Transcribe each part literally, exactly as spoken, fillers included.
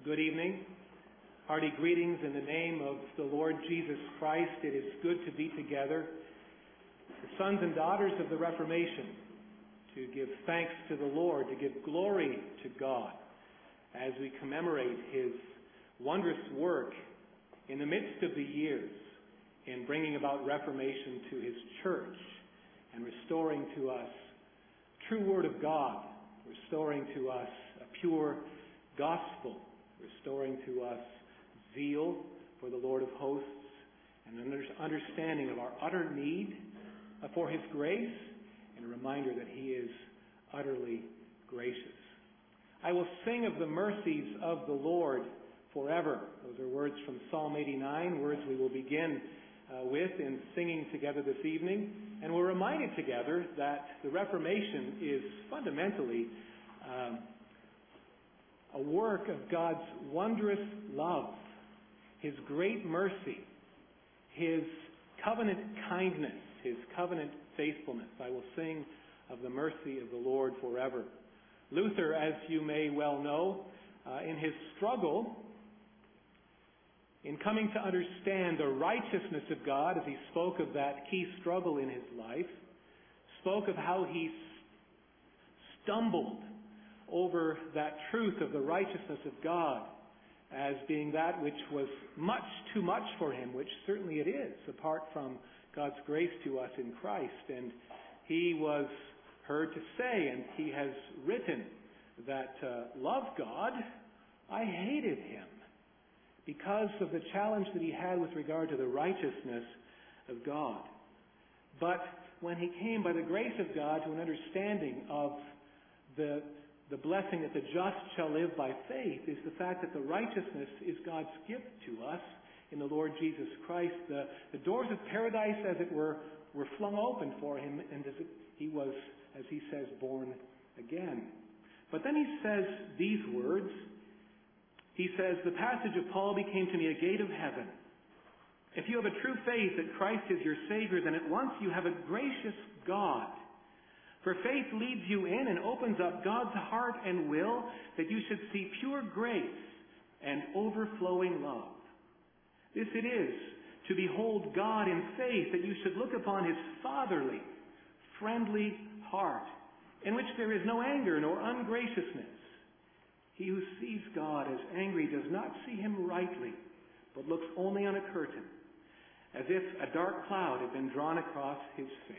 Good evening. Hearty greetings in the name of the Lord Jesus Christ. It is good to be together, the sons and daughters of the Reformation, to give thanks to the Lord, to give glory to God as we commemorate His wondrous work in the midst of the years in bringing about reformation to His church and restoring to us true Word of God, restoring to us a pure gospel, restoring to us zeal for the Lord of hosts, and an understanding of our utter need for His grace, and a reminder that He is utterly gracious. I will sing of the mercies of the Lord forever. Those are words from Psalm eighty-nine, words we will begin uh, with in singing together this evening. And we're reminded together that the Reformation is fundamentally um, a work of God's wondrous love, His great mercy, His covenant kindness, His covenant faithfulness. I will sing of the mercy of the Lord forever. Luther, as you may well know, uh, in his struggle, in coming to understand the righteousness of God, as he spoke of that key struggle in his life, spoke of how he stumbled over that truth of the righteousness of God as being that which was much too much for him, which certainly it is, apart from God's grace to us in Christ. And he was heard to say, and he has written, that uh, love God, I hated him because of the challenge that he had with regard to the righteousness of God. But when he came by the grace of God to an understanding of the The blessing that the just shall live by faith, is the fact that the righteousness is God's gift to us in the Lord Jesus Christ. The, the doors of paradise, as it were, were flung open for him, and as it, he was, as he says, born again. But then he says these words. He says, the passage of Paul became to me a gate of heaven. If you have a true faith that Christ is your Savior, then at once you have a gracious God. For faith leads you in and opens up God's heart and will that you should see pure grace and overflowing love. This it is, to behold God in faith, that you should look upon His fatherly, friendly heart, in which there is no anger nor ungraciousness. He who sees God as angry does not see Him rightly, but looks only on a curtain, as if a dark cloud had been drawn across His face.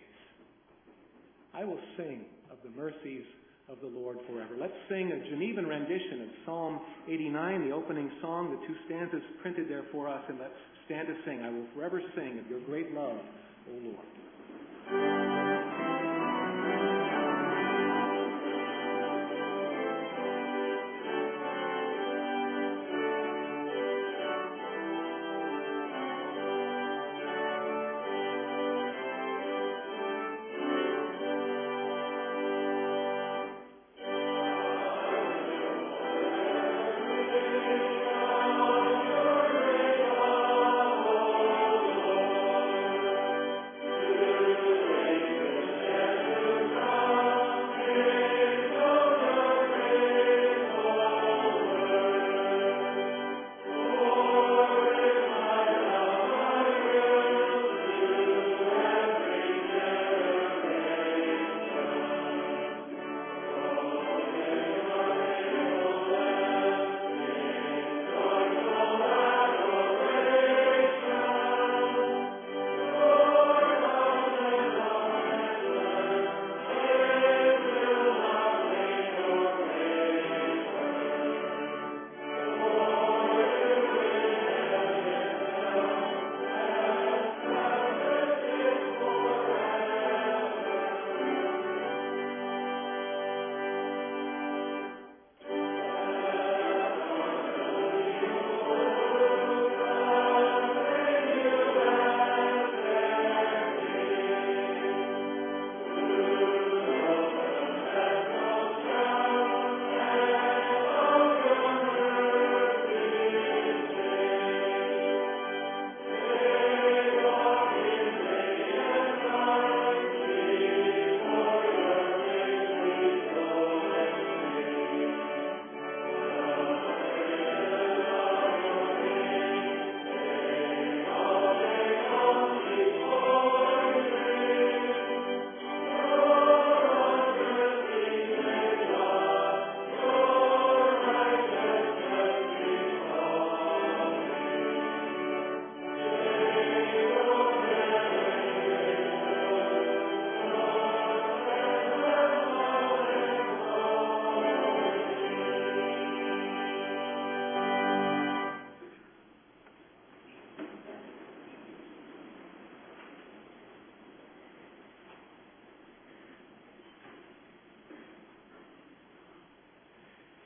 I will sing of the mercies of the Lord forever. Let's sing a Genevan rendition of Psalm eighty-nine, the opening song, the two stanzas printed there for us, and let's stand to sing. I will forever sing of your great love, O Lord. Thank you.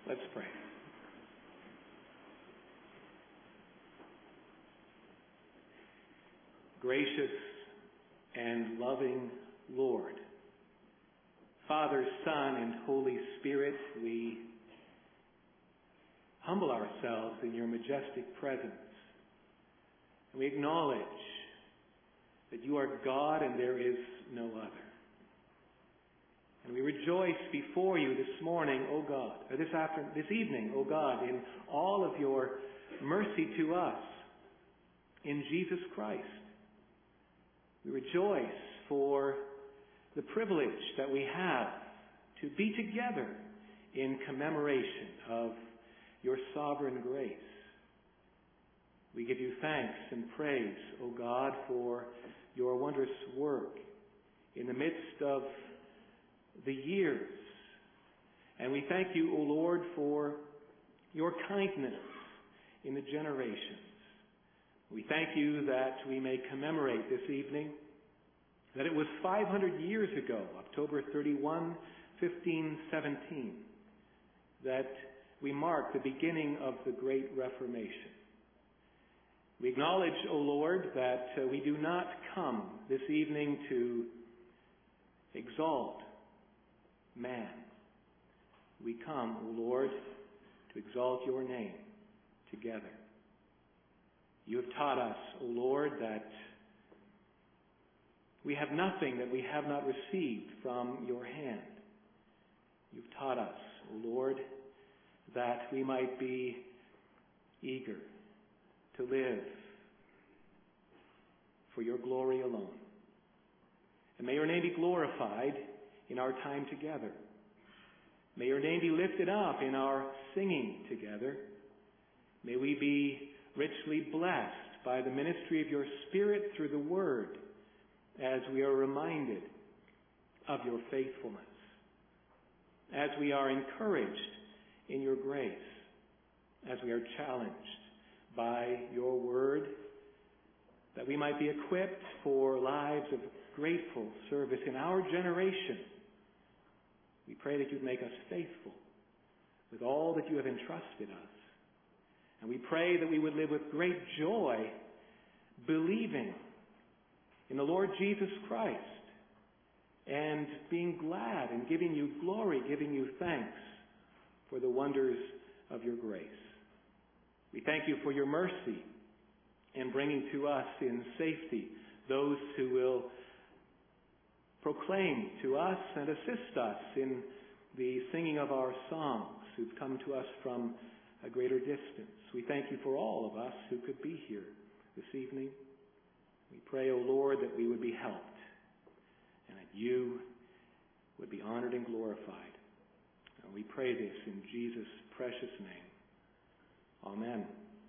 Let's pray. Gracious and loving Lord, Father, Son, and Holy Spirit, we humble ourselves in your majestic presence. And we acknowledge that you are God and there is no other. And we rejoice before you this morning, O God, or this afternoon, this evening, O God, in all of your mercy to us in Jesus Christ. We rejoice for the privilege that we have to be together in commemoration of your sovereign grace. We give you thanks and praise, O God, for your wondrous work in the midst of the years. And we thank you, O Lord, for your kindness in the generations. We thank you that we may commemorate this evening that it was five hundred years ago, October thirty-first, fifteen seventeen, that we mark the beginning of the Great Reformation. We acknowledge, O Lord, that uh, we do not come this evening to exalt man. We come, O Lord, to exalt your name together. You have taught us, O Lord, that we have nothing that we have not received from your hand. You've taught us, O Lord, that we might be eager to live for your glory alone. And may your name be glorified in our time together. May your name be lifted up in our singing together. May we be richly blessed by the ministry of your Spirit through the Word as we are reminded of your faithfulness, as we are encouraged in your grace, as we are challenged by your Word, that we might be equipped for lives of grateful service in our generation. We pray that you'd make us faithful with all that you have entrusted us. And we pray that we would live with great joy, believing in the Lord Jesus Christ and being glad and giving you glory, giving you thanks for the wonders of your grace. We thank you for your mercy in bringing to us in safety those who will proclaim to us and assist us in the singing of our songs, who've come to us from a greater distance. We thank you for all of us who could be here this evening. We pray, O Lord, that we would be helped and that you would be honored and glorified. And we pray this in Jesus' precious name. Amen.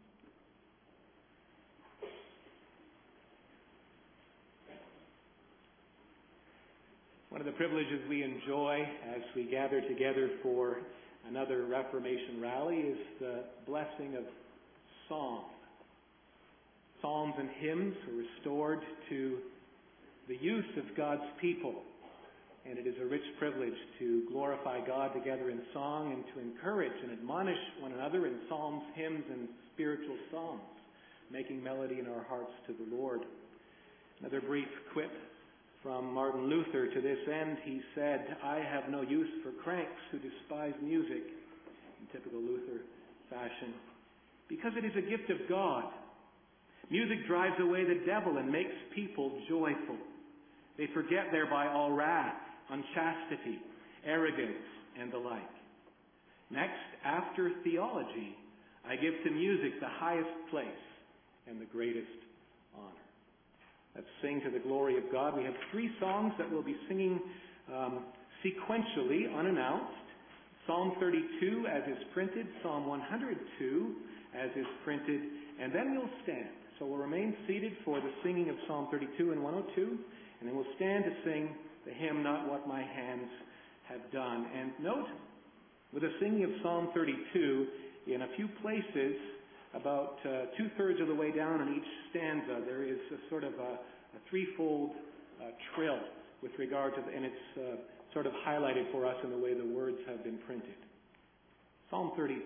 One of the privileges we enjoy as we gather together for another Reformation rally is the blessing of song. Psalms and hymns are restored to the use of God's people, and it is a rich privilege to glorify God together in song and to encourage and admonish one another in psalms, hymns, and spiritual songs, making melody in our hearts to the Lord. Another brief quip from Martin Luther to this end. He said, "I have no use for cranks who despise music," in typical Luther fashion, "because it is a gift of God. Music drives away the devil and makes people joyful. They forget thereby all wrath, unchastity, arrogance, and the like. Next, after theology, I give to music the highest place and the greatest honor." Let's sing to the glory of God. We have three songs that we'll be singing um, sequentially, unannounced. Psalm thirty-two as is printed, Psalm one hundred two as is printed, and then we'll stand. So we'll remain seated for the singing of Psalm thirty-two and one oh two, and then we'll stand to sing the hymn, "Not What My Hands Have Done." And note, with the singing of Psalm thirty-two, in a few places, about uh, two-thirds of the way down in each stanza, there is a sort of a, a threefold uh, trill with regard to, the, and it's uh, sort of highlighted for us in the way the words have been printed. Psalm thirty-two.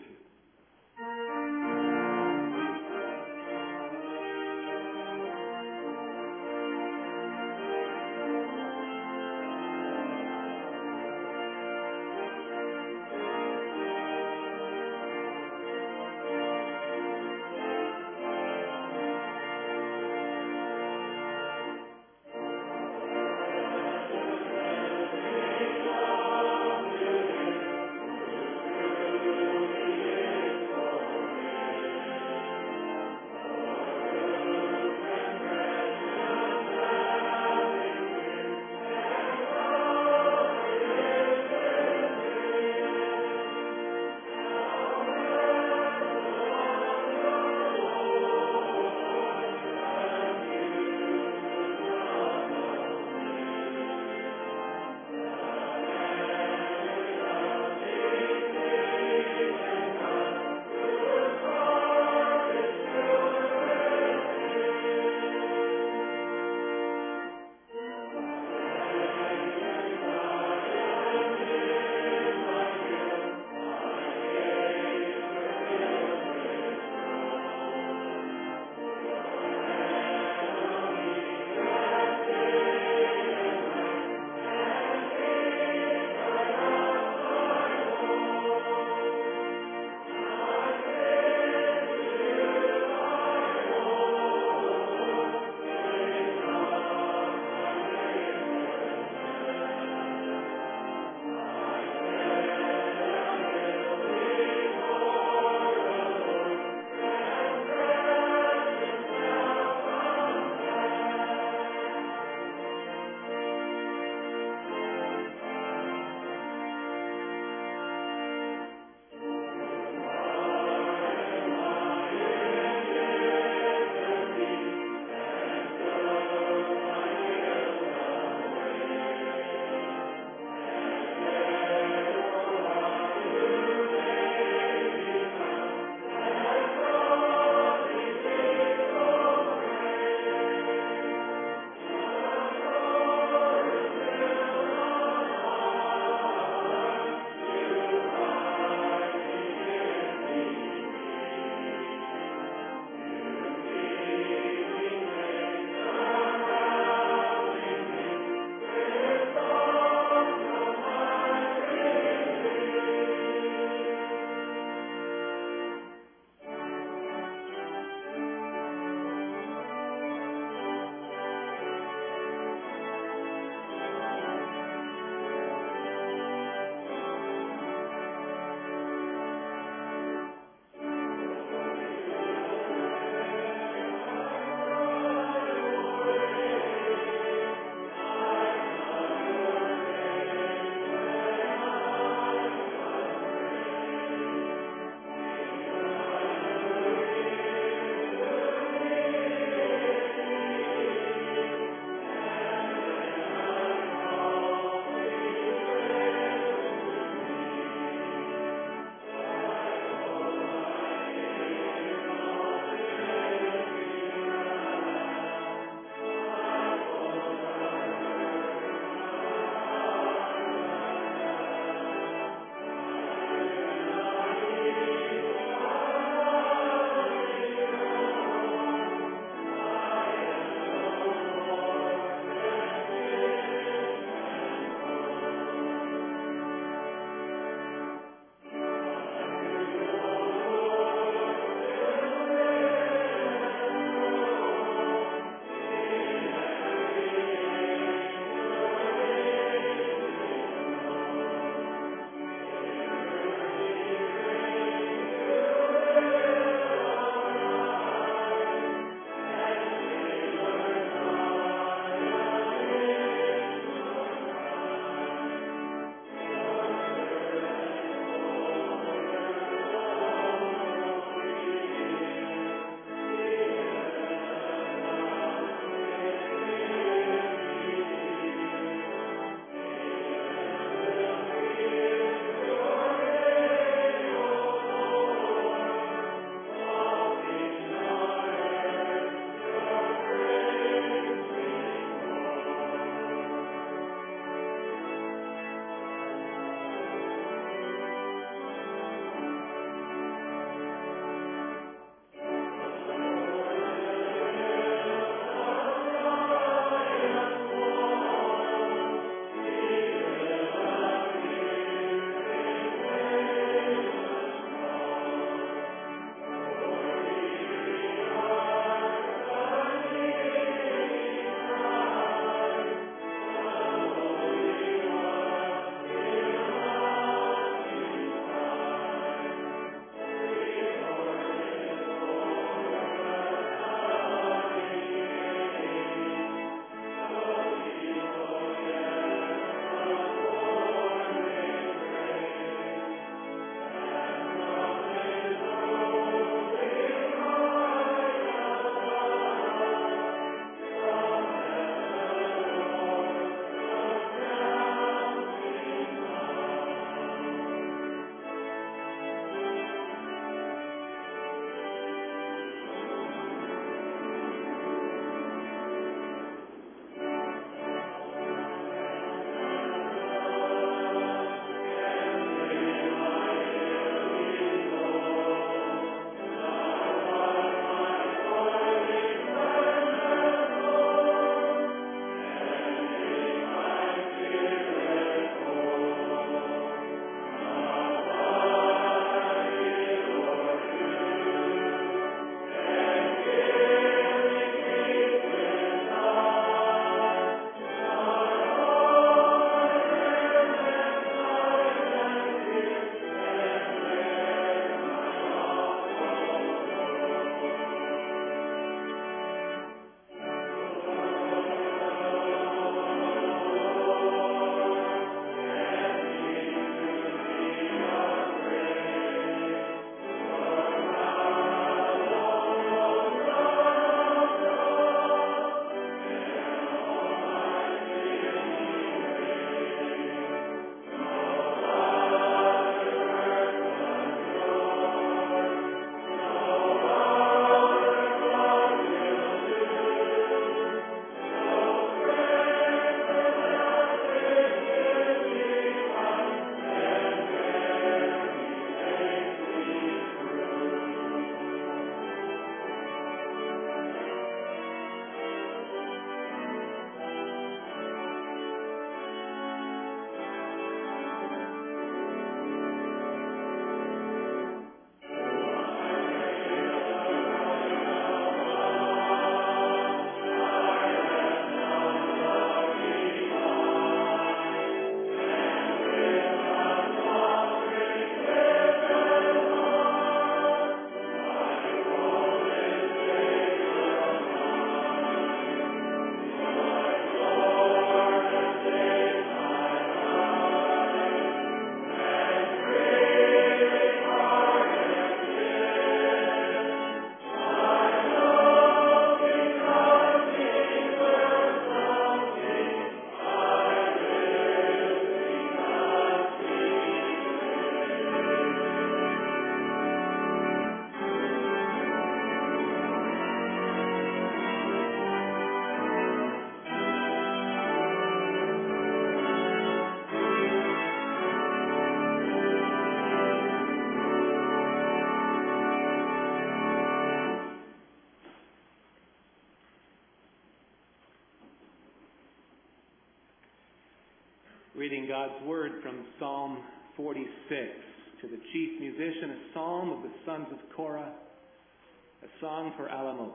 Reading God's Word from Psalm forty-six. To the chief musician, a psalm of the sons of Korah, a song for Alamoth.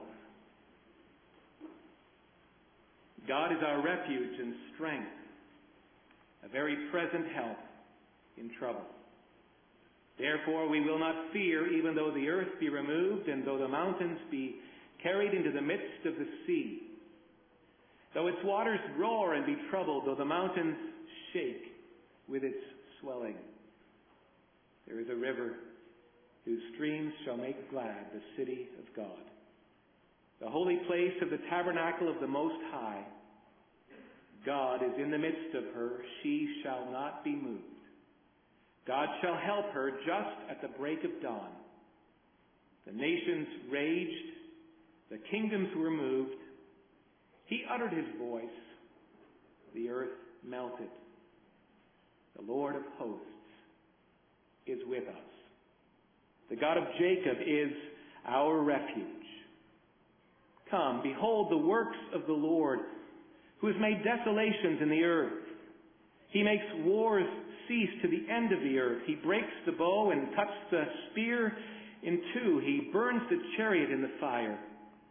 God is our refuge and strength, a very present help in trouble. Therefore we will not fear, even though the earth be removed, and though the mountains be carried into the midst of the sea. Though its waters roar and be troubled, though the mountains shake with its swelling. There is a river whose streams shall make glad the city of God, the holy place of the tabernacle of the Most High. God is in the midst of her, she shall not be moved. God shall help her just at the break of dawn. The nations raged, the kingdoms were moved. He uttered his voice, the earth melted. The Lord of hosts is with us. The God of Jacob is our refuge. Come, behold the works of the Lord, who has made desolations in the earth. He makes wars cease to the end of the earth. He breaks the bow and cuts the spear in two. He burns the chariot in the fire.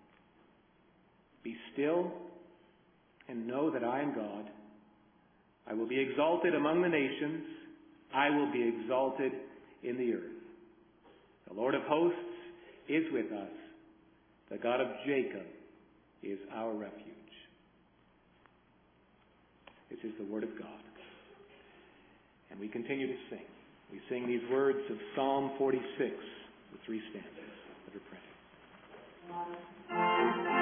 Be still and know that I am God. I will be exalted among the nations. I will be exalted in the earth. The Lord of hosts is with us. The God of Jacob is our refuge. This is the word of God. And we continue to sing. We sing these words of Psalm forty-six, the three stanzas that are printed.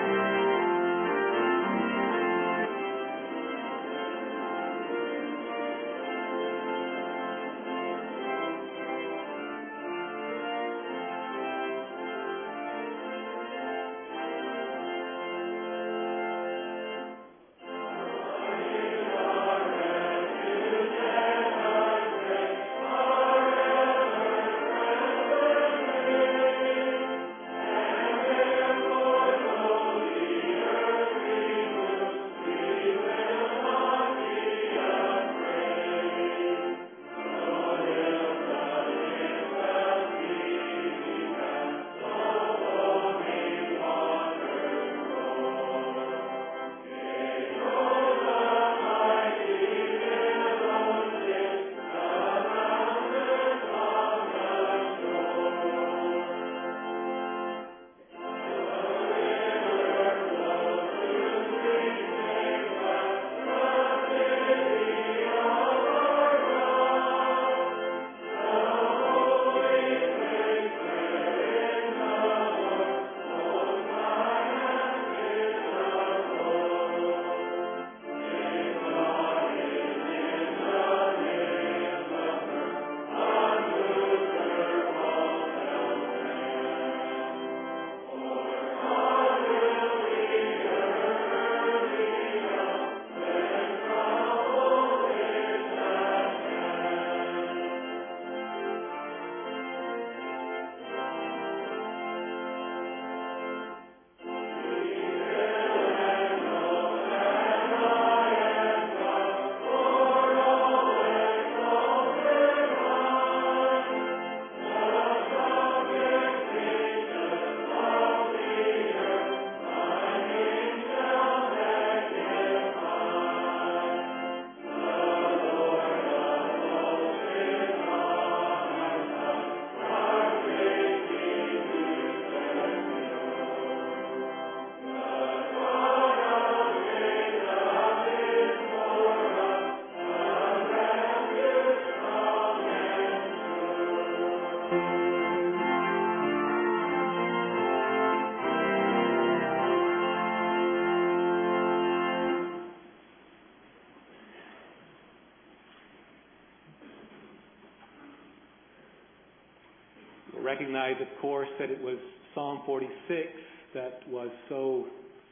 Recognize, of course, that it was Psalm forty-six that was so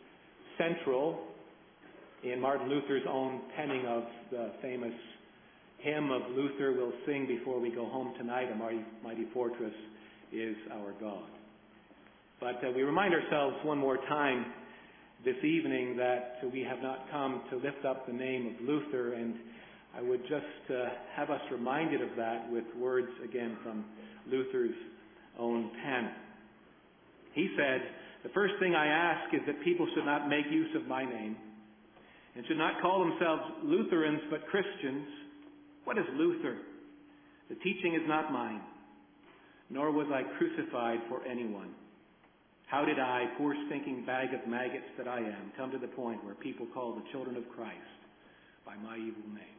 central in Martin Luther's own penning of the famous hymn of Luther, we'll sing before we go home tonight, A Mighty, Mighty Fortress is Our God. But uh, we remind ourselves one more time this evening that we have not come to lift up the name of Luther and I would just uh, have us reminded of that with words again from Luther's own pen. He said, "The first thing I ask is that people should not make use of my name and should not call themselves Lutherans but Christians. What is Luther? The teaching is not mine, nor was I crucified for anyone. How did I, poor stinking bag of maggots that I am, come to the point where people call the children of Christ by my evil name?"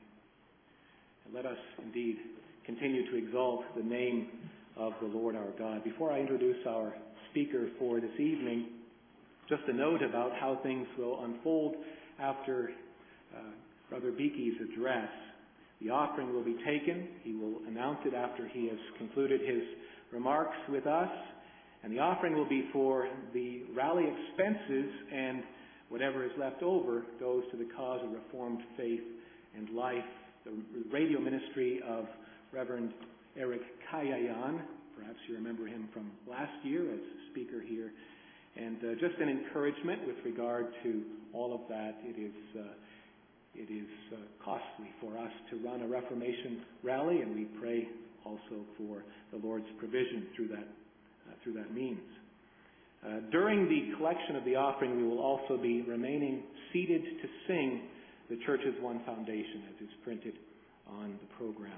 And let us indeed continue to exalt the name of the Lord our God. Before I introduce our speaker for this evening, just a note about how things will unfold after uh, Brother Beaky's address. The offering will be taken. He will announce it after he has concluded his remarks with us. And the offering will be for the rally expenses, and whatever is left over goes to the cause of Reformed faith and life. The radio ministry of Reverend Eric Kayayan. Perhaps you remember him from last year as speaker here. And uh, just an encouragement with regard to all of that. It is uh, it is uh, costly for us to run a Reformation rally, and we pray also for the Lord's provision through that uh, through that means. Uh, during the collection of the offering, we will also be remaining seated to sing the Church's One Foundation, as is printed on the program.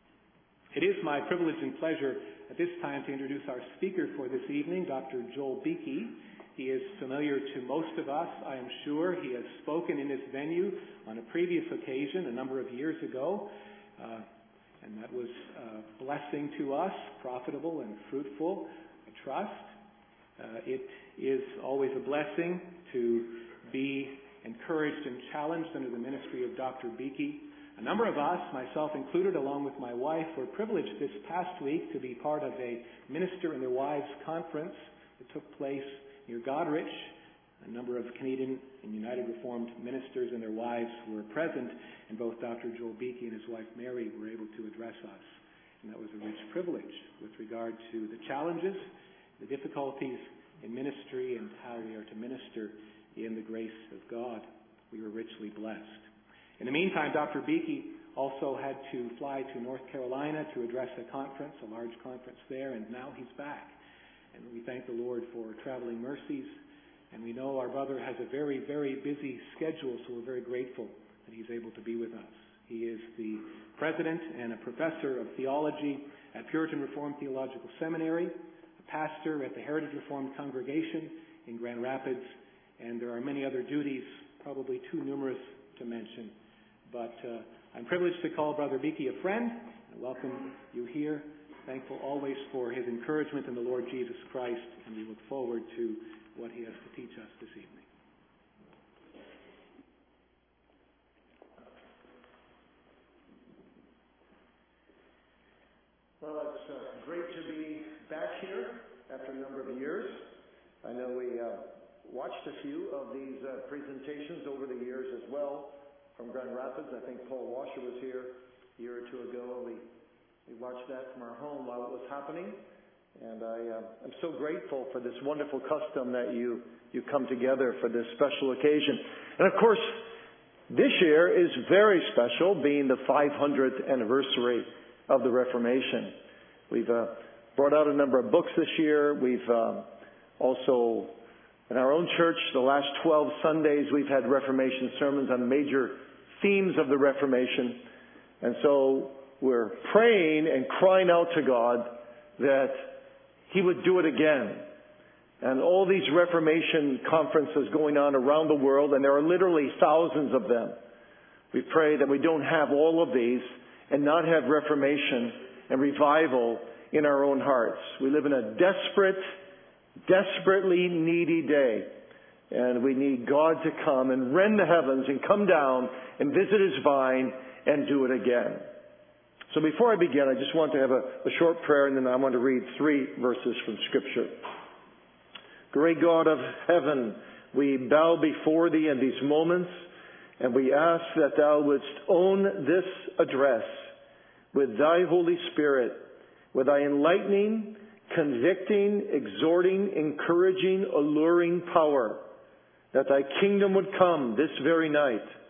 It is my privilege and pleasure at this time to introduce our speaker for this evening, Doctor Joel Beeke. He is familiar to most of us, I am sure. He has spoken in this venue on a previous occasion a number of years ago, uh, and that was a blessing to us, profitable and fruitful, I trust. Uh, it is always a blessing to be encouraged and challenged under the ministry of Doctor Beeke. A number of us, myself included, along with my wife, were privileged this past week to be part of a minister and their wives conference that took place near Goderich. A number of Canadian and United Reformed ministers and their wives were present, and both Doctor Joel Beeke and his wife Mary were able to address us. And that was a rich privilege with regard to the challenges, the difficulties in ministry, and how we are to minister in the grace of God. We were richly blessed. In the meantime, Doctor Beeke also had to fly to North Carolina to address a conference, a large conference there, and now he's back. And we thank the Lord for traveling mercies. And we know our brother has a very, very busy schedule, so we're very grateful that he's able to be with us. He is the president and a professor of theology at Puritan Reformed Theological Seminary, a pastor at the Heritage Reformed Congregation in Grand Rapids, and there are many other duties, probably too numerous to mention. But uh, I'm privileged to call Brother Beeke a friend and welcome you here. Thankful always for his encouragement in the Lord Jesus Christ, and we look forward to what he has to teach us this evening. Well, it's uh, great to be back here after a number of years. I know we uh, watched a few of these uh, presentations over the years as well from Grand Rapids. I think Paul Washer was here a year or two ago. We, we watched that from our home while it was happening. And I, uh, I'm so grateful for this wonderful custom that you, you come together for this special occasion. And of course, this year is very special, being the five hundredth anniversary of the Reformation. We've uh, brought out a number of books this year. We've uh, also, in our own church, the last twelve Sundays, we've had Reformation sermons on major themes of the Reformation. And so we're praying and crying out to God that He would do it again. And all these Reformation conferences going on around the world, and there are literally thousands of them. We pray that we don't have all of these and not have Reformation and revival in our own hearts. We live in a desperate, desperately needy day. And we need God to come and rend the heavens and come down and visit His vine and do it again. So before I begin, I just want to have a, a short prayer, and then I want to read three verses from Scripture. Great God of heaven, we bow before Thee in these moments, and we ask that Thou wouldst own this address with Thy Holy Spirit, with Thy enlightening, convicting, exhorting, encouraging, alluring power, that Thy kingdom would come this very night,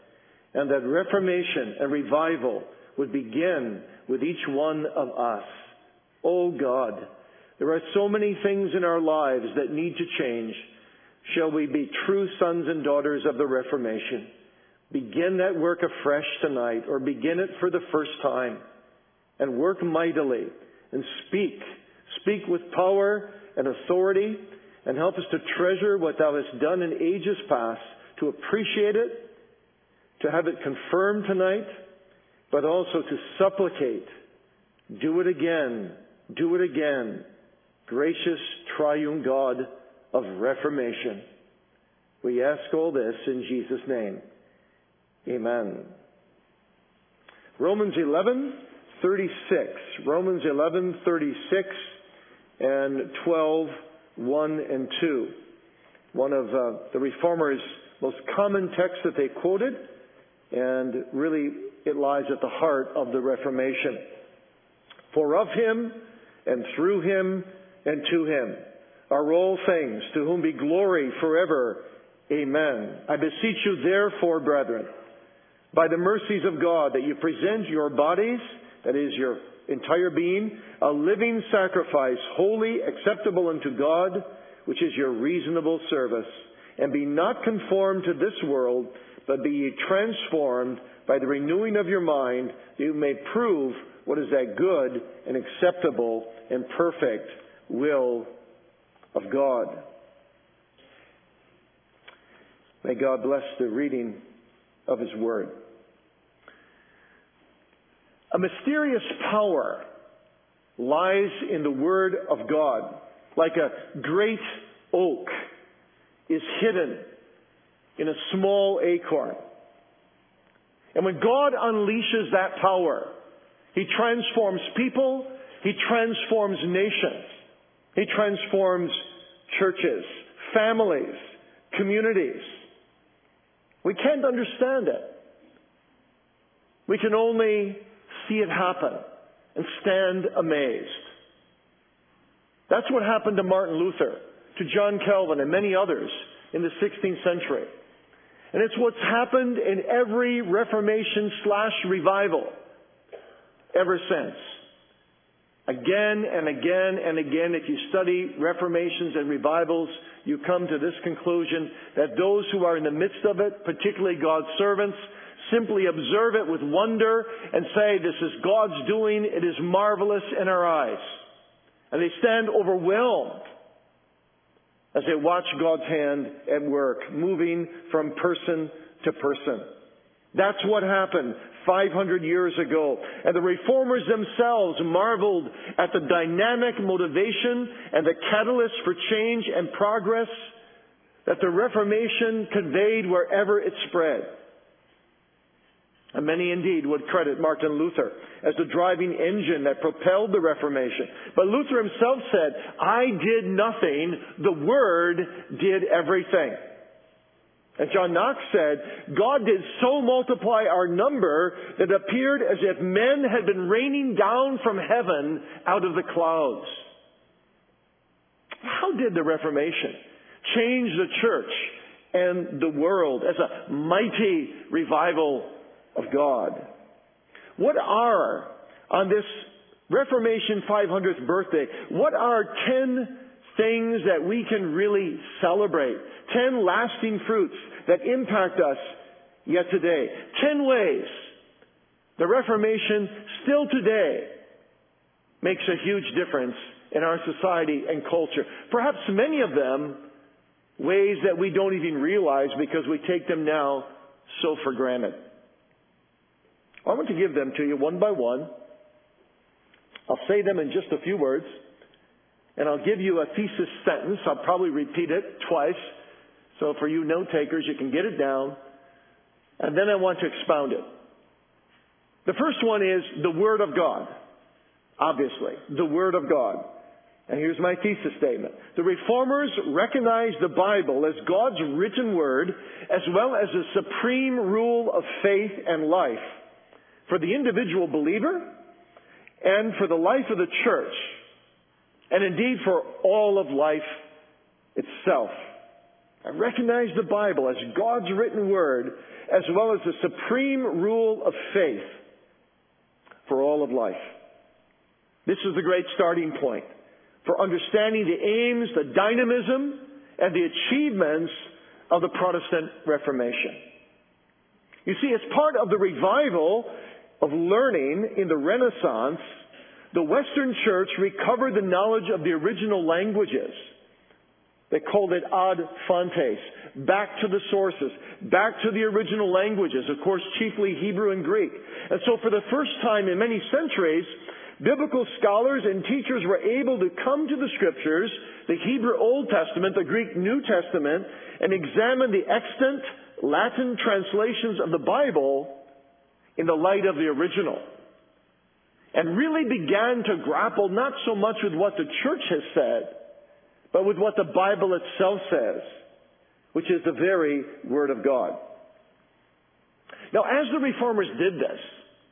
and that reformation and revival would begin with each one of us. Oh God, there are so many things in our lives that need to change. Shall we be true sons and daughters of the Reformation? Begin that work afresh tonight, or begin it for the first time, and work mightily and speak. Speak with power and authority, and help us to treasure what Thou hast done in ages past, to appreciate it, to have it confirmed tonight, but also to supplicate. Do it again. Do it again. Gracious triune God of Reformation. We ask all this in Jesus' name. Amen. Romans eleven thirty-six. Romans eleven thirty-six and twelve one and two. One of uh, the Reformers' most common texts that they quoted, and really it lies at the heart of the Reformation. For of Him, and through Him, and to Him are all things, to whom be glory forever. Amen. I beseech you therefore, brethren, by the mercies of God, that you present your bodies, that is your entire being, a living sacrifice, holy, acceptable unto God, which is your reasonable service. And be not conformed to this world, but be ye transformed by the renewing of your mind, that you may prove what is that good and acceptable and perfect will of God. May God bless the reading of His Word. A mysterious power lies in the Word of God, like a great oak is hidden in a small acorn. And when God unleashes that power, He transforms people, He transforms nations, He transforms churches, families, communities. We can't understand it. We can only see it happen and stand amazed. That's what happened to Martin Luther, to John Calvin, and many others in the sixteenth century. And it's what's happened in every Reformation slash revival ever since. Again and again and again, if you study Reformations and revivals, you come to this conclusion that those who are in the midst of it, particularly God's servants, simply observe it with wonder and say, this is God's doing, it is marvelous in our eyes. And they stand overwhelmed as they watch God's hand at work, moving from person to person. That's what happened five hundred years ago. And the Reformers themselves marveled at the dynamic motivation and the catalyst for change and progress that the Reformation conveyed wherever it spread. And many indeed would credit Martin Luther as the driving engine that propelled the Reformation. But Luther himself said, I did nothing, the Word did everything. And John Knox said, God did so multiply our number that it appeared as if men had been raining down from heaven out of the clouds. How did the Reformation change the church and the world as a mighty revival of God? What are, on this Reformation five hundredth birthday, what are ten things that we can really celebrate? Ten lasting fruits that impact us yet today. Ten ways the Reformation still today makes a huge difference in our society and culture. Perhaps many of them ways that we don't even realize because we take them now so for granted. I want to give them to you one by one. I'll say them in just a few words. And I'll give you a thesis sentence. I'll probably repeat it twice. So for you note takers, you can get it down. And then I want to expound it. The first one is the Word of God. Obviously, the Word of God. And here's my thesis statement. The Reformers recognized the Bible as God's written Word, as well as the supreme rule of faith and life for the individual believer and for the life of the church, and indeed for all of life itself. I recognize the Bible as God's written word, as well as the supreme rule of faith for all of life. This is the great starting point for understanding the aims, the dynamism, and the achievements of the Protestant Reformation. You see, as part of the revival of learning in the Renaissance, the Western Church recovered the knowledge of the original languages. They called it ad fontes, back to the sources, back to the original languages, of course, chiefly Hebrew and Greek. And so for the first time in many centuries, biblical scholars and teachers were able to come to the Scriptures, the Hebrew Old Testament, the Greek New Testament, and examine the extant Latin translations of the Bible in the light of the original. And really began to grapple not so much with what the church has said, but with what the Bible itself says, which is the very Word of God. Now, as the Reformers did this,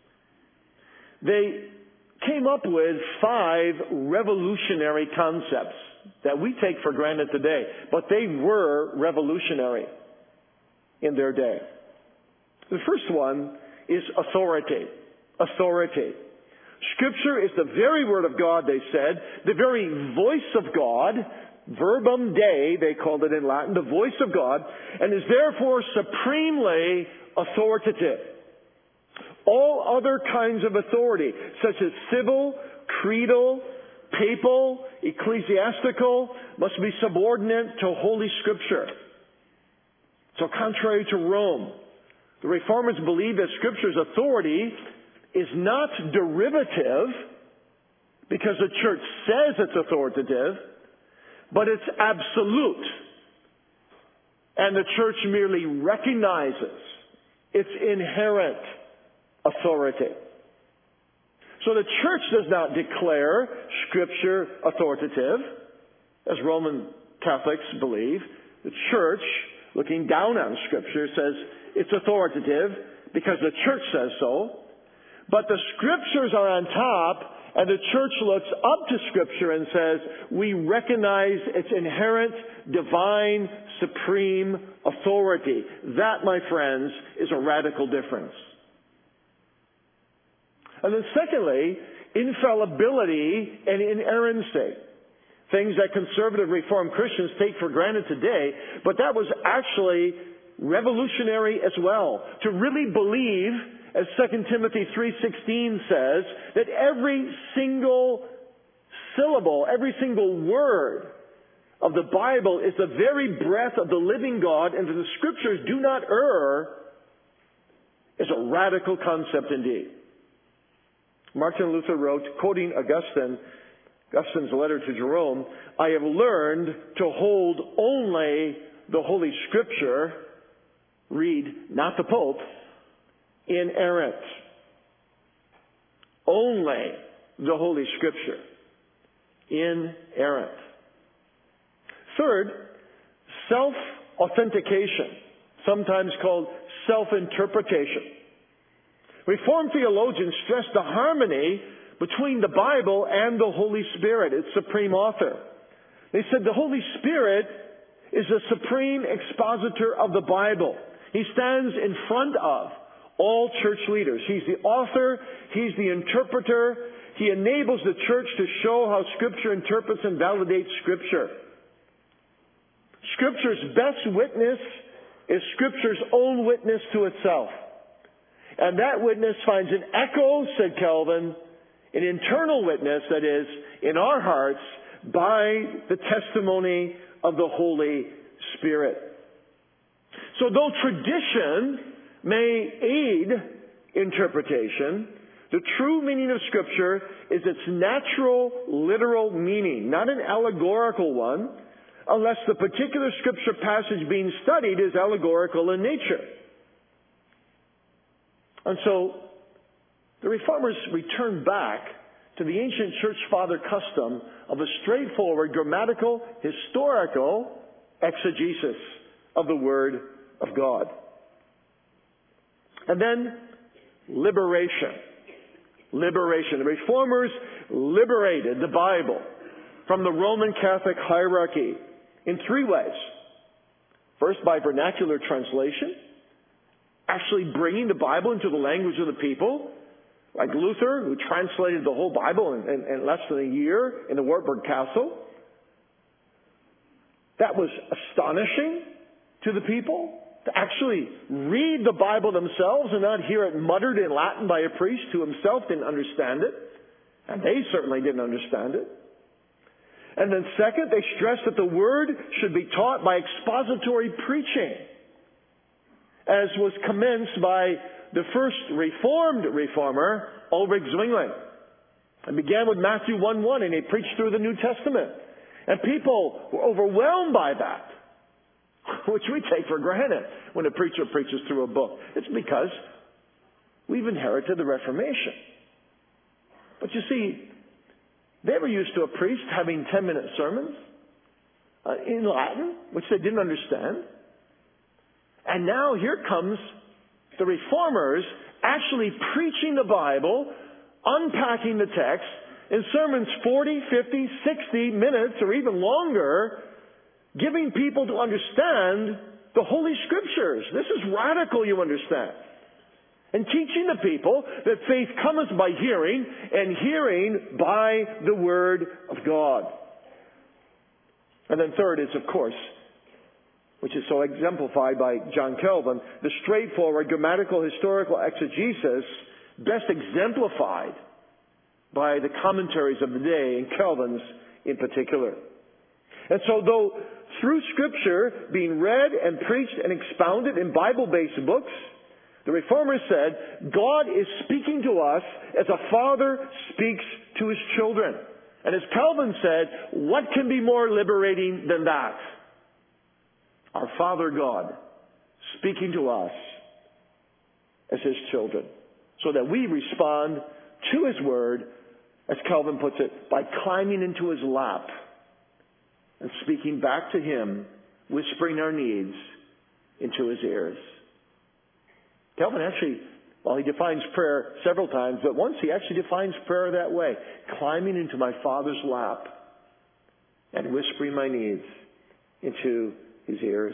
they came up with five revolutionary concepts that we take for granted today, but they were revolutionary in their day. The first one is authority. Authority. Scripture is the very Word of God, they said, the very voice of God, verbum Dei, they called it in Latin, the voice of God, and is therefore supremely authoritative. All other kinds of authority, such as civil, creedal, papal, ecclesiastical, must be subordinate to Holy Scripture. So contrary to Rome, the Reformers believe that Scripture's authority is not derivative because the church says it's authoritative, but it's absolute. And the church merely recognizes its inherent authority. So the church does not declare Scripture authoritative, as Roman Catholics believe. The church, looking down on Scripture, says it's authoritative because the church says so. But the Scriptures are on top, and the church looks up to Scripture and says, we recognize its inherent, divine, supreme authority. That, my friends, is a radical difference. And then secondly, infallibility and inerrancy. Things that conservative Reformed Christians take for granted today, but that was actually revolutionary as well. To really believe, as Second Timothy three sixteen says, that every single syllable, every single word of the Bible is the very breath of the living God, and that the Scriptures do not err, is a radical concept indeed. Martin Luther wrote, quoting Augustine, Augustine's letter to Jerome, I have learned to hold only the Holy Scripture, read, not the Pope, inerrant. Only the Holy Scripture, inerrant. Third, self-authentication, sometimes called self-interpretation. Reformed theologians stress the harmony between the Bible and the Holy Spirit, its supreme author. They said the Holy Spirit is the supreme expositor of the Bible. He stands in front of all church leaders. He's the author. He's the interpreter. He enables the church to show how Scripture interprets and validates Scripture. Scripture's best witness is Scripture's own witness to itself. And that witness finds an echo, said Calvin, an internal witness, that is, in our hearts, by the testimony of the Holy Spirit. So though tradition may aid interpretation, the true meaning of Scripture is its natural, literal meaning, not an allegorical one, unless the particular Scripture passage being studied is allegorical in nature. And so, the Reformers returned back to the ancient church father custom of a straightforward, grammatical, historical exegesis of the Word of God. And then, liberation. Liberation. The Reformers liberated the Bible from the Roman Catholic hierarchy in three ways. First, by vernacular translation, actually bringing the Bible into the language of the people, like Luther, who translated the whole Bible in, in, in less than a year in the Wartburg Castle. That was astonishing to the people, to actually read the Bible themselves and not hear it muttered in Latin by a priest who himself didn't understand it. And they certainly didn't understand it. And then second, they stressed that the Word should be taught by expository preaching, as was commenced by the first Reformed reformer, Ulrich Zwingli. It began with Matthew one one, and he preached through the New Testament. And people were overwhelmed by that, which we take for granted when a preacher preaches through a book. It's because we've inherited the Reformation. But you see, they were used to a priest having ten-minute sermons uh, in Latin, which they didn't understand. And now here comes the Reformers actually preaching the Bible, unpacking the text, in sermons forty, fifty, sixty minutes or even longer, giving people to understand the Holy Scriptures. This is radical, you understand. And teaching the people that faith cometh by hearing, and hearing by the Word of God. And then third is, of course, which is so exemplified by John Calvin, the straightforward grammatical historical exegesis best exemplified by the commentaries of the day, and Calvin's in particular. And so though through Scripture being read and preached and expounded in Bible-based books, the Reformers said, God is speaking to us as a father speaks to his children. And as Calvin said, what can be more liberating than that? Our Father God speaking to us as his children, so that we respond to his word, as Calvin puts it, by climbing into his lap and speaking back to him, whispering our needs into his ears. Calvin actually, well, he defines prayer several times, but once he actually defines prayer that way, climbing into my Father's lap and whispering my needs into his ears.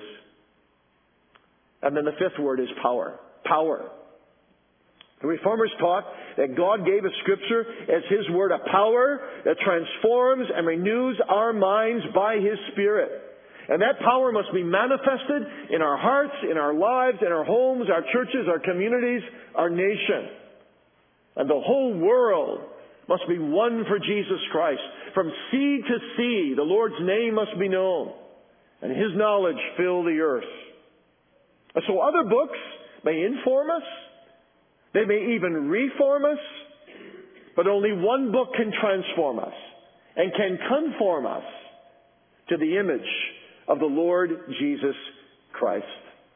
And then the fifth word is power. Power. The Reformers taught that God gave us Scripture as his word, a power that transforms and renews our minds by his Spirit. And that power must be manifested in our hearts, in our lives, in our homes, our churches, our communities, our nation. And the whole world must be won for Jesus Christ. From sea to sea, the Lord's name must be known, and his knowledge fill the earth. And so other books may inform us, they may even reform us, but only one book can transform us and can conform us to the image of the Lord Jesus Christ.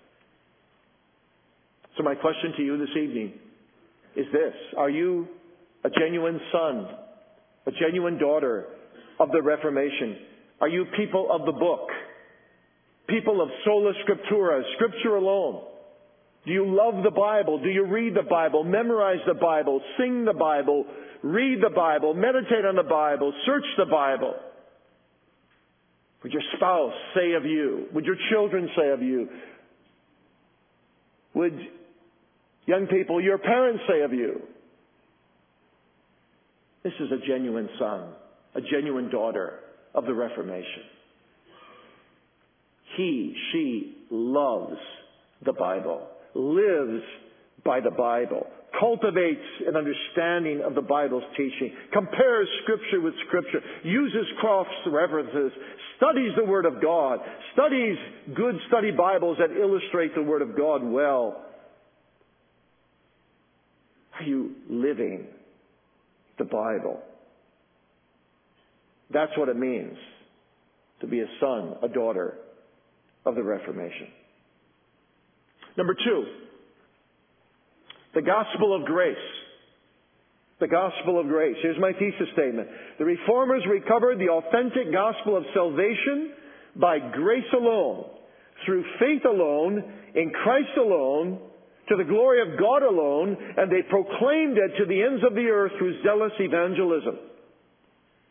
So my question to you this evening is this: are you a genuine son, a genuine daughter of the Reformation? Are you people of the book? People of sola scriptura, Scripture alone? Do you love the Bible? Do you read the Bible, memorize the Bible, sing the Bible, read the Bible, meditate on the Bible, search the Bible? Would your spouse say of you? Would your children say of you? Would young people, your parents say of you? This is a genuine son, a genuine daughter of the Reformation. He, she loves the Bible, lives by the Bible, cultivates an understanding of the Bible's teaching, compares Scripture with Scripture, uses cross-references, studies the Word of God, studies good study Bibles that illustrate the Word of God well. Are you living the Bible? That's what it means to be a son, a daughter of the Reformation. Number two, the gospel of grace. The gospel of grace. Here's my thesis statement. The Reformers recovered the authentic gospel of salvation by grace alone, through faith alone, in Christ alone, to the glory of God alone, and they proclaimed it to the ends of the earth through zealous evangelism.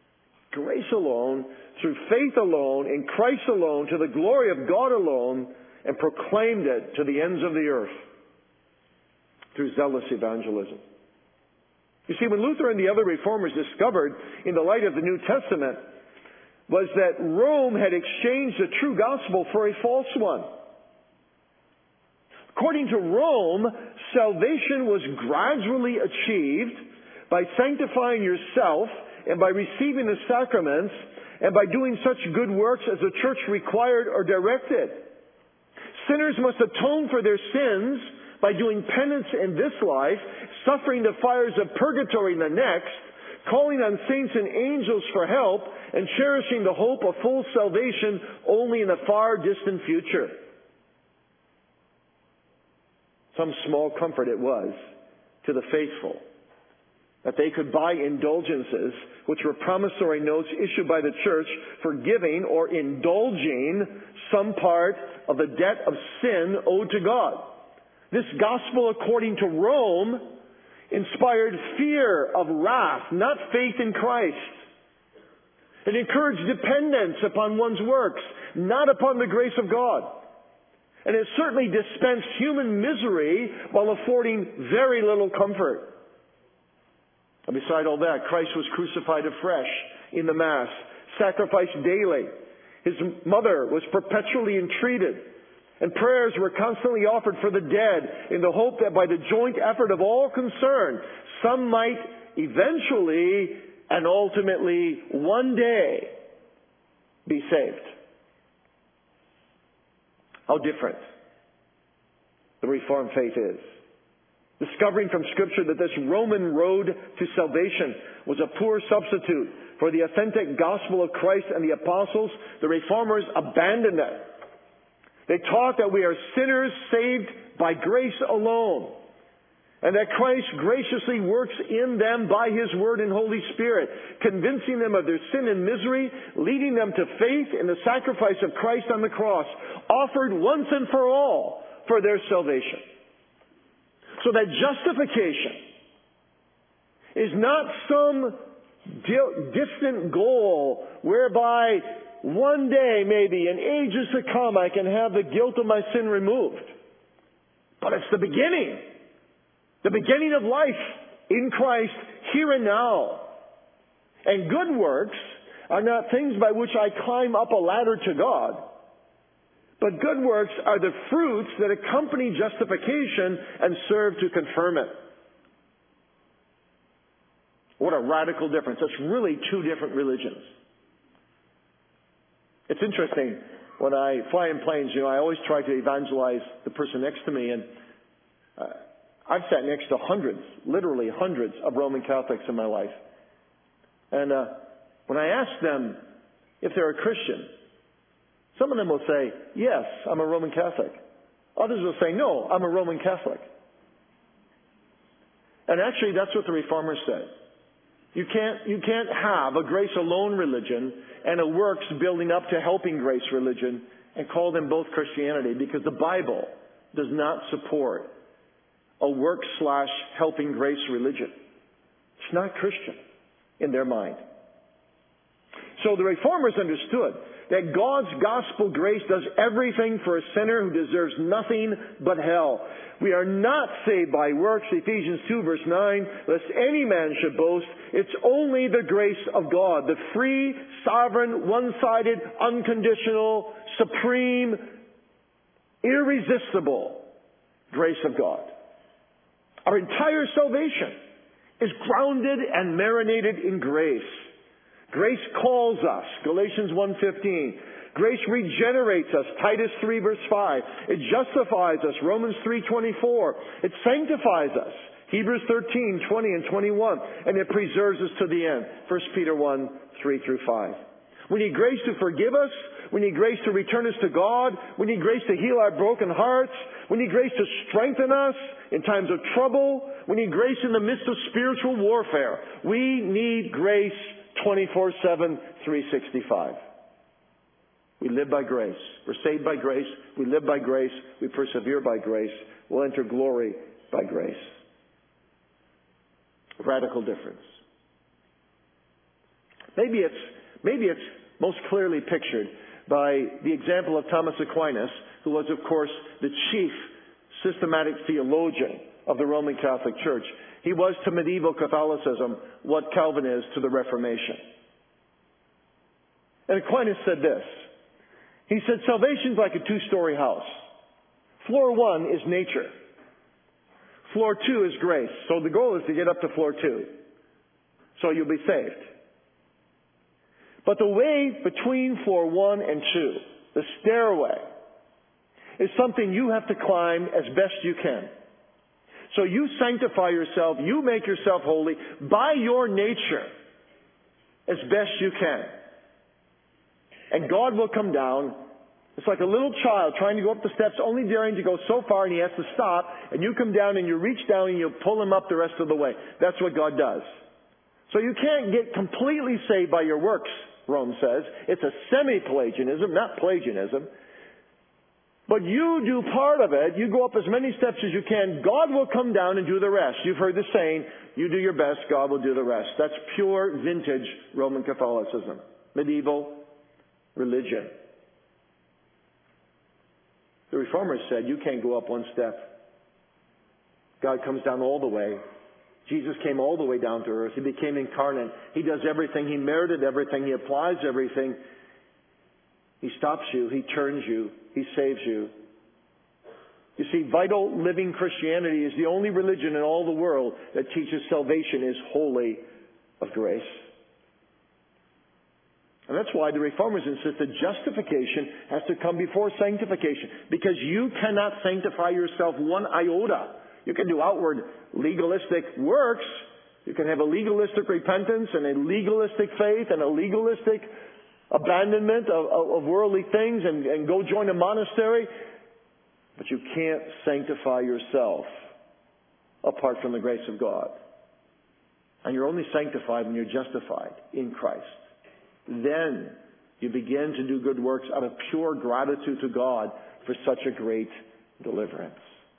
Grace alone, through faith alone, in Christ alone, to the glory of God alone, and proclaimed it to the ends of the earth through zealous evangelism. You see, when Luther and the other reformers discovered, in the light of the New Testament, was that Rome had exchanged the true gospel for a false one. According to Rome, salvation was gradually achieved by sanctifying yourself and by receiving the sacraments and by doing such good works as the church required or directed. Sinners must atone for their sins by doing penance in this life, suffering the fires of purgatory in the next, calling on saints and angels for help, and cherishing the hope of full salvation only in the far distant future. Some small comfort it was to the faithful that they could buy indulgences, which were promissory notes issued by the church for giving or indulging some part of the debt of sin owed to God. This gospel, according to Rome, inspired fear of wrath, not faith in Christ. It encouraged dependence upon one's works, not upon the grace of God. And it certainly dispensed human misery while affording very little comfort. And beside all that, Christ was crucified afresh in the Mass, sacrificed daily. His mother was perpetually entreated, and prayers were constantly offered for the dead in the hope that by the joint effort of all concerned, some might eventually and ultimately one day be saved. How different the Reformed faith is. Discovering from Scripture that this Roman road to salvation was a poor substitute for the authentic gospel of Christ and the apostles, the Reformers abandoned it. They taught that we are sinners saved by grace alone, and that Christ graciously works in them by His Word and Holy Spirit, convincing them of their sin and misery, leading them to faith in the sacrifice of Christ on the cross, offered once and for all for their salvation. So that justification is not some di- distant goal whereby one day, maybe, in ages to come, I can have the guilt of my sin removed. But it's the beginning. The beginning of life in Christ, here and now. And good works are not things by which I climb up a ladder to God. But good works are the fruits that accompany justification and serve to confirm it. What a radical difference. It's really two different religions. It's interesting, when I fly in planes, you know, I always try to evangelize the person next to me, and uh, I've sat next to hundreds, literally hundreds of Roman Catholics in my life. And uh, when I ask them if they're a Christian, some of them will say, yes, I'm a Roman Catholic. Others will say, no, I'm a Roman Catholic. And actually, that's what the Reformers said. You can't, you can't have a grace alone religion and a works building up to helping grace religion and call them both Christianity, because the Bible does not support a work slash helping grace religion. It's not Christian in their mind. So the Reformers understood that God's gospel grace does everything for a sinner who deserves nothing but hell. We are not saved by works, Ephesians two verse nine, lest any man should boast. It's only the grace of God, the free, sovereign, one-sided, unconditional, supreme, irresistible grace of God. Our entire salvation is grounded and marinated in grace. Grace calls us, Galatians one fifteen. Grace regenerates us, Titus three verse five. It justifies us, Romans three twenty-four. It sanctifies us, Hebrews thirteen twenty and twenty-one. And it preserves us to the end, First Peter one three through five. We need grace to forgive us. We need grace to return us to God. We need grace to heal our broken hearts. We need grace to strengthen us in times of trouble. We need grace in the midst of spiritual warfare. We need grace twenty-four seven, three sixty-five. We live by grace. We're saved by grace. We live by grace. We persevere by grace. We'll enter glory by grace. Radical difference. Maybe it's, maybe it's most clearly pictured by the example of Thomas Aquinas, who was, of course, the chief systematic theologian of the Roman Catholic Church. He was to medieval Catholicism what Calvin is to the Reformation. And Aquinas said this. He said, salvation's like a two-story house. Floor one is nature. Floor two is grace. So the goal is to get up to floor two. So you'll be saved. But the way between floor one and two, the stairway, is something you have to climb as best you can. So you sanctify yourself, you make yourself holy by your nature as best you can. And God will come down. It's like a little child trying to go up the steps, only daring to go so far, and he has to stop, and you come down and you reach down and you pull him up the rest of the way. That's what God does. So you can't get completely saved by your works, Rome says. It's a semi-Pelagianism, not Pelagianism. But you do part of it. You go up as many steps as you can. God will come down and do the rest. You've heard the saying, you do your best, God will do the rest. That's pure vintage Roman Catholicism. Medieval religion. The Reformers said, you can't go up one step. God comes down all the way. Jesus came all the way down to earth. He became incarnate. He does everything. He merited everything. He applies everything. He stops you. He turns you. He saves you. You see, vital living Christianity is the only religion in all the world that teaches salvation is wholly of grace. And that's why the Reformers insist that justification has to come before sanctification. Because you cannot sanctify yourself one iota. You can do outward legalistic works. You can have a legalistic repentance and a legalistic faith and a legalistic abandonment of, of, of worldly things and, and go join a monastery. But you can't sanctify yourself apart from the grace of God. And you're only sanctified when you're justified in Christ. Then you begin to do good works out of pure gratitude to God for such a great deliverance.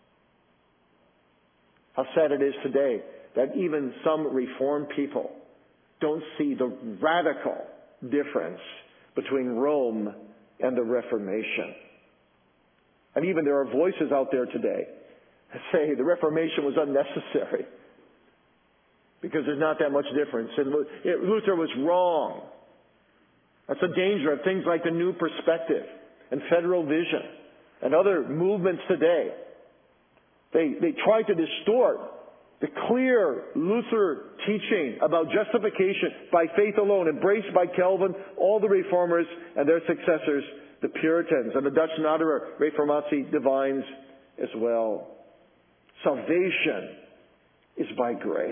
How sad it is today that even some Reformed people don't see the radical difference between Rome and the Reformation. And even there are voices out there today that say the Reformation was unnecessary because there's not that much difference. And Luther was wrong. That's a danger of things like the New Perspective and Federal Vision and other movements today. They, they try to distort the clear Luther teaching about justification by faith alone, embraced by Calvin, all the Reformers and their successors, the Puritans, and the Dutch Naderer Reformatie divines as well. Salvation is by grace.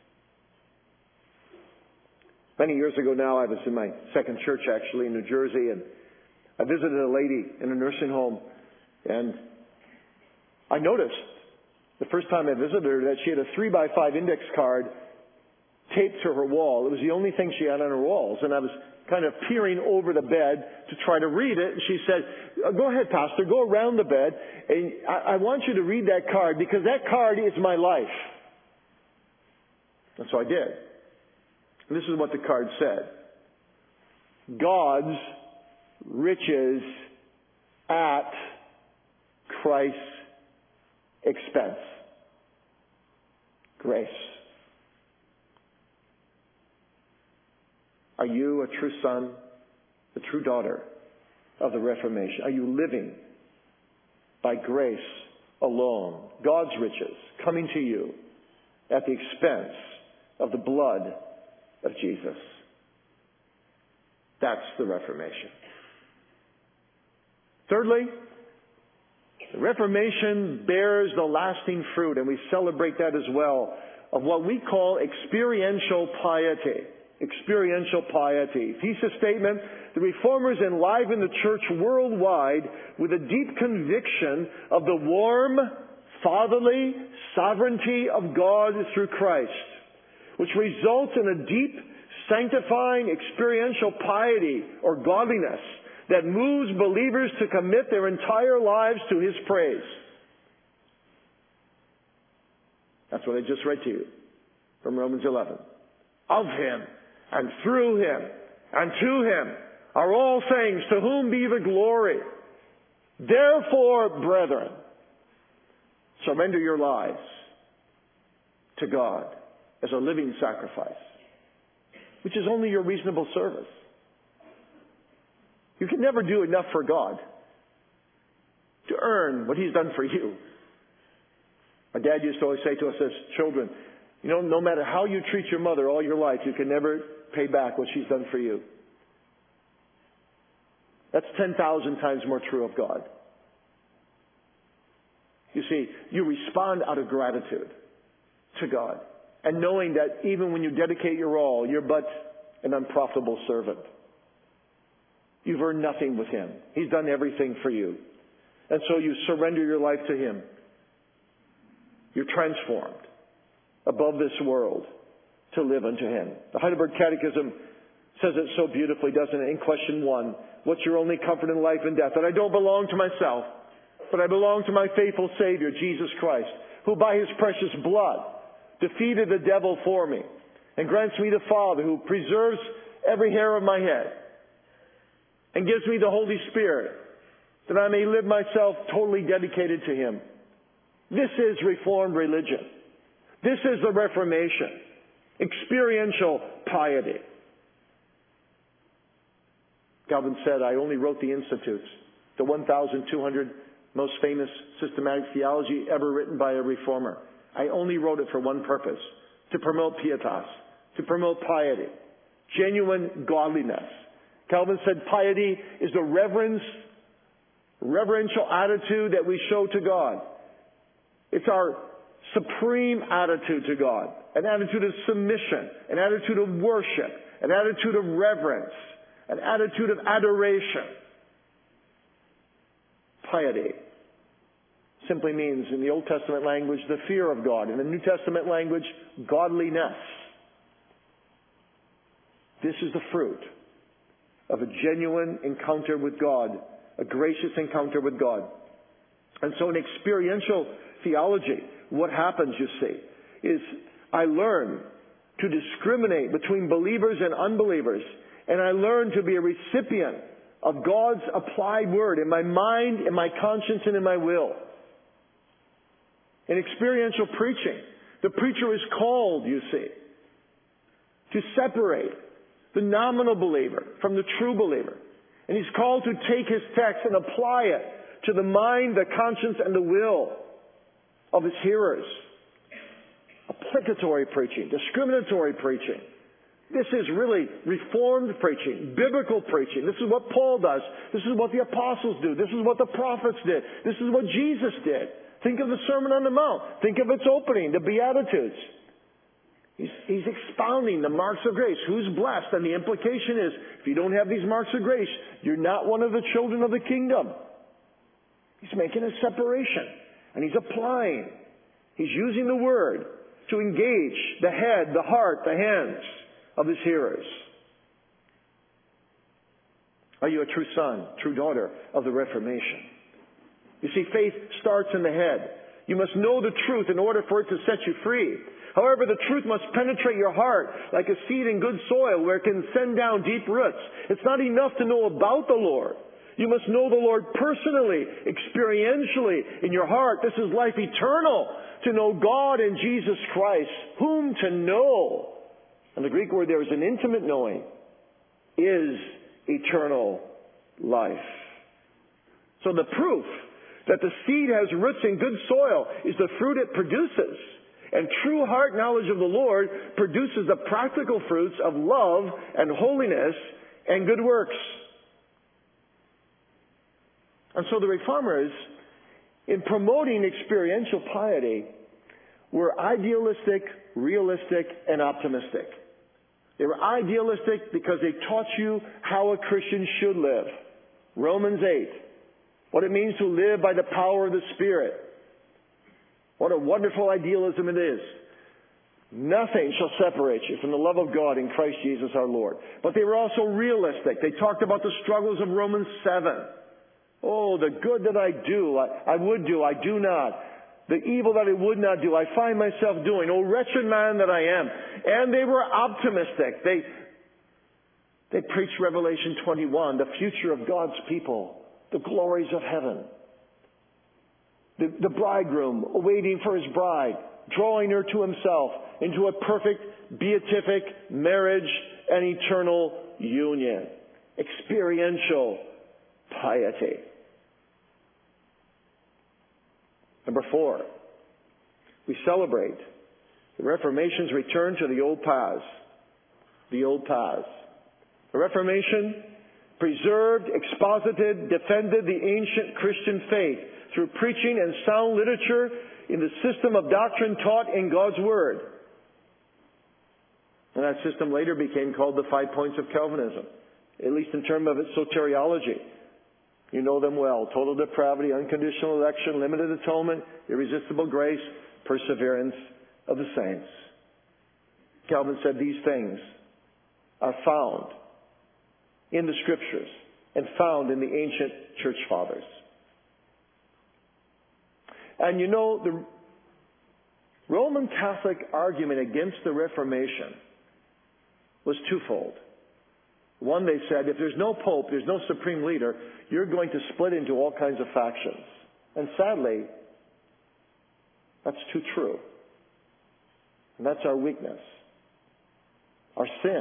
Many years ago now, I was in my second church actually in New Jersey, and I visited a lady in a nursing home, and I noticed the first time I visited her that she had a three by five index card taped to her wall. It was the only thing she had on her walls, and I was kind of peering over the bed to try to read it, and she said, go ahead, Pastor, go around the bed, and I, I want you to read that card because that card is my life. And so I did. And this is what the card said. God's riches at Christ's expense. Grace. Are you a true son, a true daughter of the Reformation? Are you living by grace alone? God's riches coming to you at the expense of the blood of Jesus. That's the Reformation. Thirdly, the Reformation bears the lasting fruit, and we celebrate that as well, of what we call experiential piety. Experiential piety. Thesis statement, the Reformers enliven the church worldwide with a deep conviction of the warm, fatherly sovereignty of God through Christ, which results in a deep, sanctifying, experiential piety or godliness that moves believers to commit their entire lives to His praise. That's what I just read to you from Romans eleven. Of Him, and through Him, and to Him are all things, to whom be the glory. Therefore, brethren, surrender your lives to God as a living sacrifice, which is only your reasonable service. You can never do enough for God to earn what He's done for you. My dad used to always say to us as children, you know, no matter how you treat your mother all your life, you can never pay back what she's done for you. That's ten thousand times more true of God. You see, you respond out of gratitude to God, and knowing that even when you dedicate your all, you're but an unprofitable servant. You've earned nothing with Him. He's done everything for you. And so you surrender your life to Him. You're transformed above this world to live unto Him. The Heidelberg Catechism says it so beautifully, doesn't it? In question one, what's your only comfort in life and death? That I don't belong to myself, but I belong to my faithful Savior, Jesus Christ, who by His precious blood defeated the devil for me and grants me the Father who preserves every hair of my head and gives me the Holy Spirit that I may live myself totally dedicated to Him. This is Reformed religion. This is the Reformation. Experiential piety. Calvin said, I only wrote the Institutes, the one thousand two hundred most famous systematic theology ever written by a reformer. I only wrote it for one purpose, to promote pietas, to promote piety, genuine godliness. Calvin said piety is the reverence, reverential attitude that we show to God. It's our supreme attitude to God, an attitude of submission, an attitude of worship, an attitude of reverence, an attitude of adoration. Piety simply means, in the Old Testament language, the fear of God. In the New Testament language, godliness. This is the fruit of a genuine encounter with God, a gracious encounter with God. And so in experiential theology, what happens, you see, is I learn to discriminate between believers and unbelievers, and I learn to be a recipient of God's applied word in my mind, in my conscience, and in my will. In experiential preaching, the preacher is called, you see, to separate the nominal believer from the true believer. And he's called to take his text and apply it to the mind, the conscience, and the will of his hearers. Applicatory preaching, discriminatory preaching. This is really Reformed preaching, biblical preaching. This is what Paul does. This is what the apostles do. This is what the prophets did. This is what Jesus did. Think of the Sermon on the Mount. Think of its opening, the Beatitudes. He's, he's expounding the marks of grace. Who's blessed? And the implication is, if you don't have these marks of grace, you're not one of the children of the kingdom. He's making a separation. And he's applying. He's using the word to engage the head, the heart, the hands of his hearers. Are you a true son, true daughter of the Reformation? You see, faith starts in the head. You must know the truth in order for it to set you free. However, the truth must penetrate your heart like a seed in good soil where it can send down deep roots. It's not enough to know about the Lord. You must know the Lord personally, experientially, in your heart. This is life eternal, to know God and Jesus Christ, whom to know. And the Greek word there is an intimate knowing, is eternal life. So the proof that the seed has roots in good soil is the fruit it produces. And true heart knowledge of the Lord produces the practical fruits of love and holiness and good works. And so the Reformers, in promoting experiential piety, were idealistic, realistic, and optimistic. They were idealistic because they taught you how a Christian should live. Romans eight. What it means to live by the power of the Spirit. What a wonderful idealism it is. Nothing shall separate you from the love of God in Christ Jesus our Lord. But they were also realistic. They talked about the struggles of Romans seven. Oh, the good that I do, I, I would do, I do not. The evil that I would not do, I find myself doing. Oh, wretched man that I am. And they were optimistic. They, They preached Revelation twenty-one, the future of God's people, the glories of heaven. The, the bridegroom awaiting for his bride, drawing her to himself into a perfect beatific marriage and eternal union. Experiential piety. Number four, we celebrate the Reformation's return to the old paths. The old paths. The Reformation preserved, exposited, defended the ancient Christian faith through preaching and sound literature in the system of doctrine taught in God's Word. And that system later became called the Five Points of Calvinism, at least in terms of its soteriology. You know them well. Total depravity, unconditional election, limited atonement, irresistible grace, perseverance of the saints. Calvin said these things are found in the Scriptures and found in the ancient church fathers. And you know, the Roman Catholic argument against the Reformation was twofold. One, they said, if there's no pope, there's no supreme leader, you're going to split into all kinds of factions. And sadly, that's too true. And that's our weakness, our sin.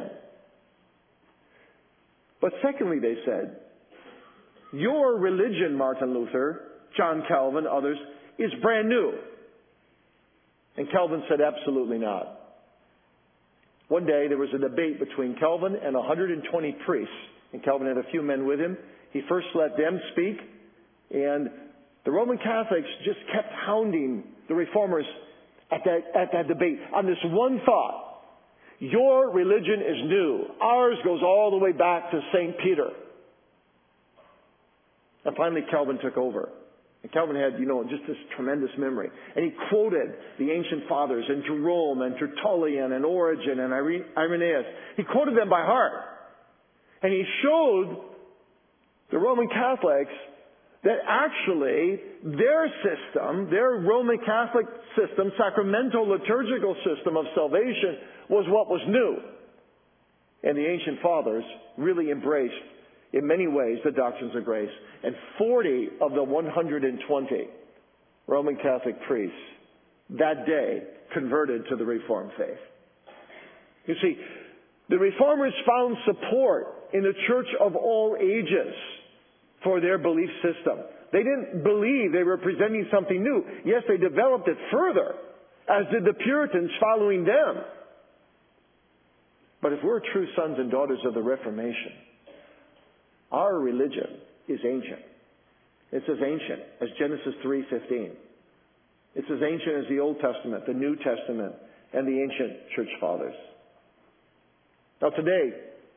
But secondly, they said, your religion, Martin Luther, John Calvin, others, is brand new. And Calvin said, absolutely not. One day there was a debate between Calvin and one hundred twenty priests. And Calvin had a few men with him. He first let them speak. And the Roman Catholics just kept hounding the Reformers at that, at that debate on this one thought. Your religion is new. Ours goes all the way back to Saint Peter. And finally Calvin took over. And Calvin had, you know, just this tremendous memory. And he quoted the ancient fathers, and Jerome, and Tertullian, and Origen, and Irenaeus. He quoted them by heart. And he showed the Roman Catholics that actually their system, their Roman Catholic system, sacramental liturgical system of salvation, was what was new. And the ancient fathers really embraced, in many ways, the doctrines of grace. And forty of the one hundred twenty Roman Catholic priests that day converted to the Reformed faith. You see, the Reformers found support in the church of all ages for their belief system. They didn't believe they were presenting something new. Yes, they developed it further, as did the Puritans following them. But if we're true sons and daughters of the Reformation, our religion is ancient. It's as ancient as Genesis three fifteen. It's as ancient as the Old Testament, the New Testament, and the ancient church fathers. Now today,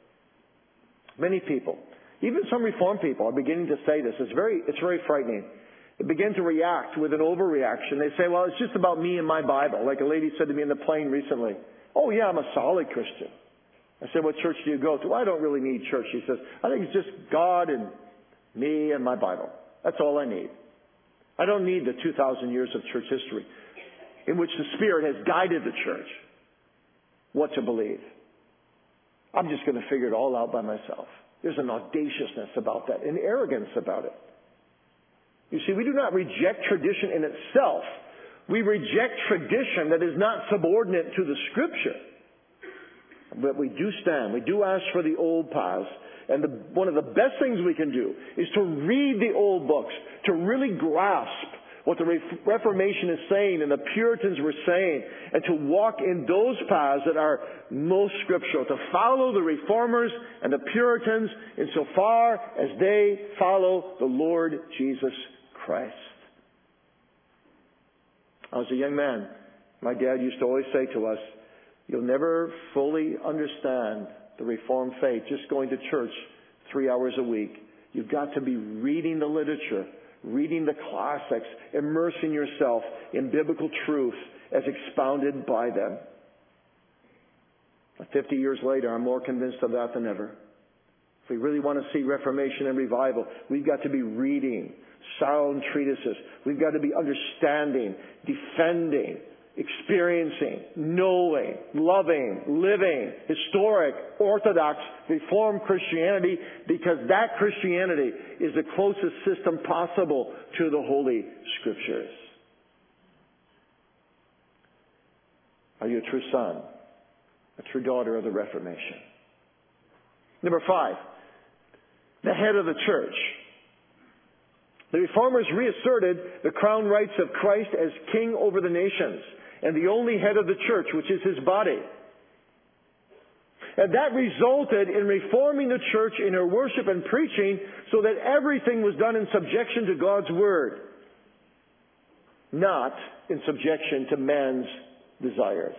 many people, even some Reformed people, are beginning to say this. It's very, it's very frightening. They begin to react with an overreaction. They say, well, it's just about me and my Bible. Like a lady said to me in the plane recently, oh yeah, I'm a solid Christian. I said, what church do you go to? Well, I don't really need church. She says, I think it's just God and me and my Bible. That's all I need. I don't need the two thousand years of church history in which the Spirit has guided the church what to believe. I'm just going to figure it all out by myself. There's an audaciousness about that, an arrogance about it. You see, we do not reject tradition in itself. We reject tradition that is not subordinate to the Scripture. But we do stand. We do ask for the old paths. And the, one of the best things we can do is to read the old books, to really grasp what the Reformation is saying and the Puritans were saying, and to walk in those paths that are most scriptural, to follow the Reformers and the Puritans insofar as they follow the Lord Jesus Christ. I was a young man. My dad used to always say to us, you'll never fully understand the Reformed faith just going to church three hours a week. You've got to be reading the literature, reading the classics, immersing yourself in biblical truth as expounded by them. Fifty years later, I'm more convinced of that than ever. If we really want to see Reformation and revival, we've got to be reading sound treatises. We've got to be understanding, defending, experiencing, knowing, loving, living, historic, Orthodox, Reformed Christianity, because that Christianity is the closest system possible to the Holy Scriptures. Are you a true son, a true daughter of the Reformation? Number five, the head of the church. The Reformers reasserted the crown rights of Christ as king over the nations and the only head of the church, which is his body. And that resulted in reforming the church in her worship and preaching so that everything was done in subjection to God's Word, not in subjection to man's desires.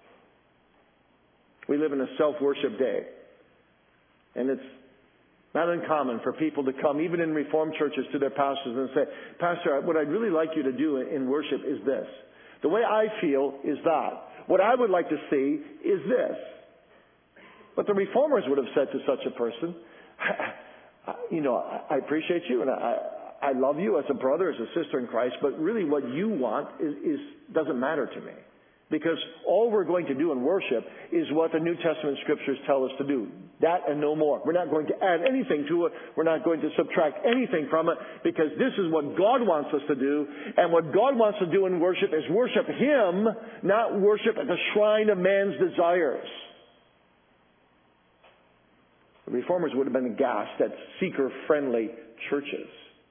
We live in a self-worship day. And it's not uncommon for people to come, even in Reformed churches, to their pastors and say, Pastor, what I'd really like you to do in worship is this. The way I feel is that. What I would like to see is this. But the Reformers would have said to such a person, you know, I appreciate you and I, I love you as a brother, as a sister in Christ, but really what you want is, is doesn't matter to me. Because all we're going to do in worship is what the New Testament Scriptures tell us to do. That and no more. We're not going to add anything to it. We're not going to subtract anything from it, because this is what God wants us to do. And what God wants to do in worship is worship Him, not worship at the shrine of man's desires. The Reformers would have been aghast at seeker-friendly churches.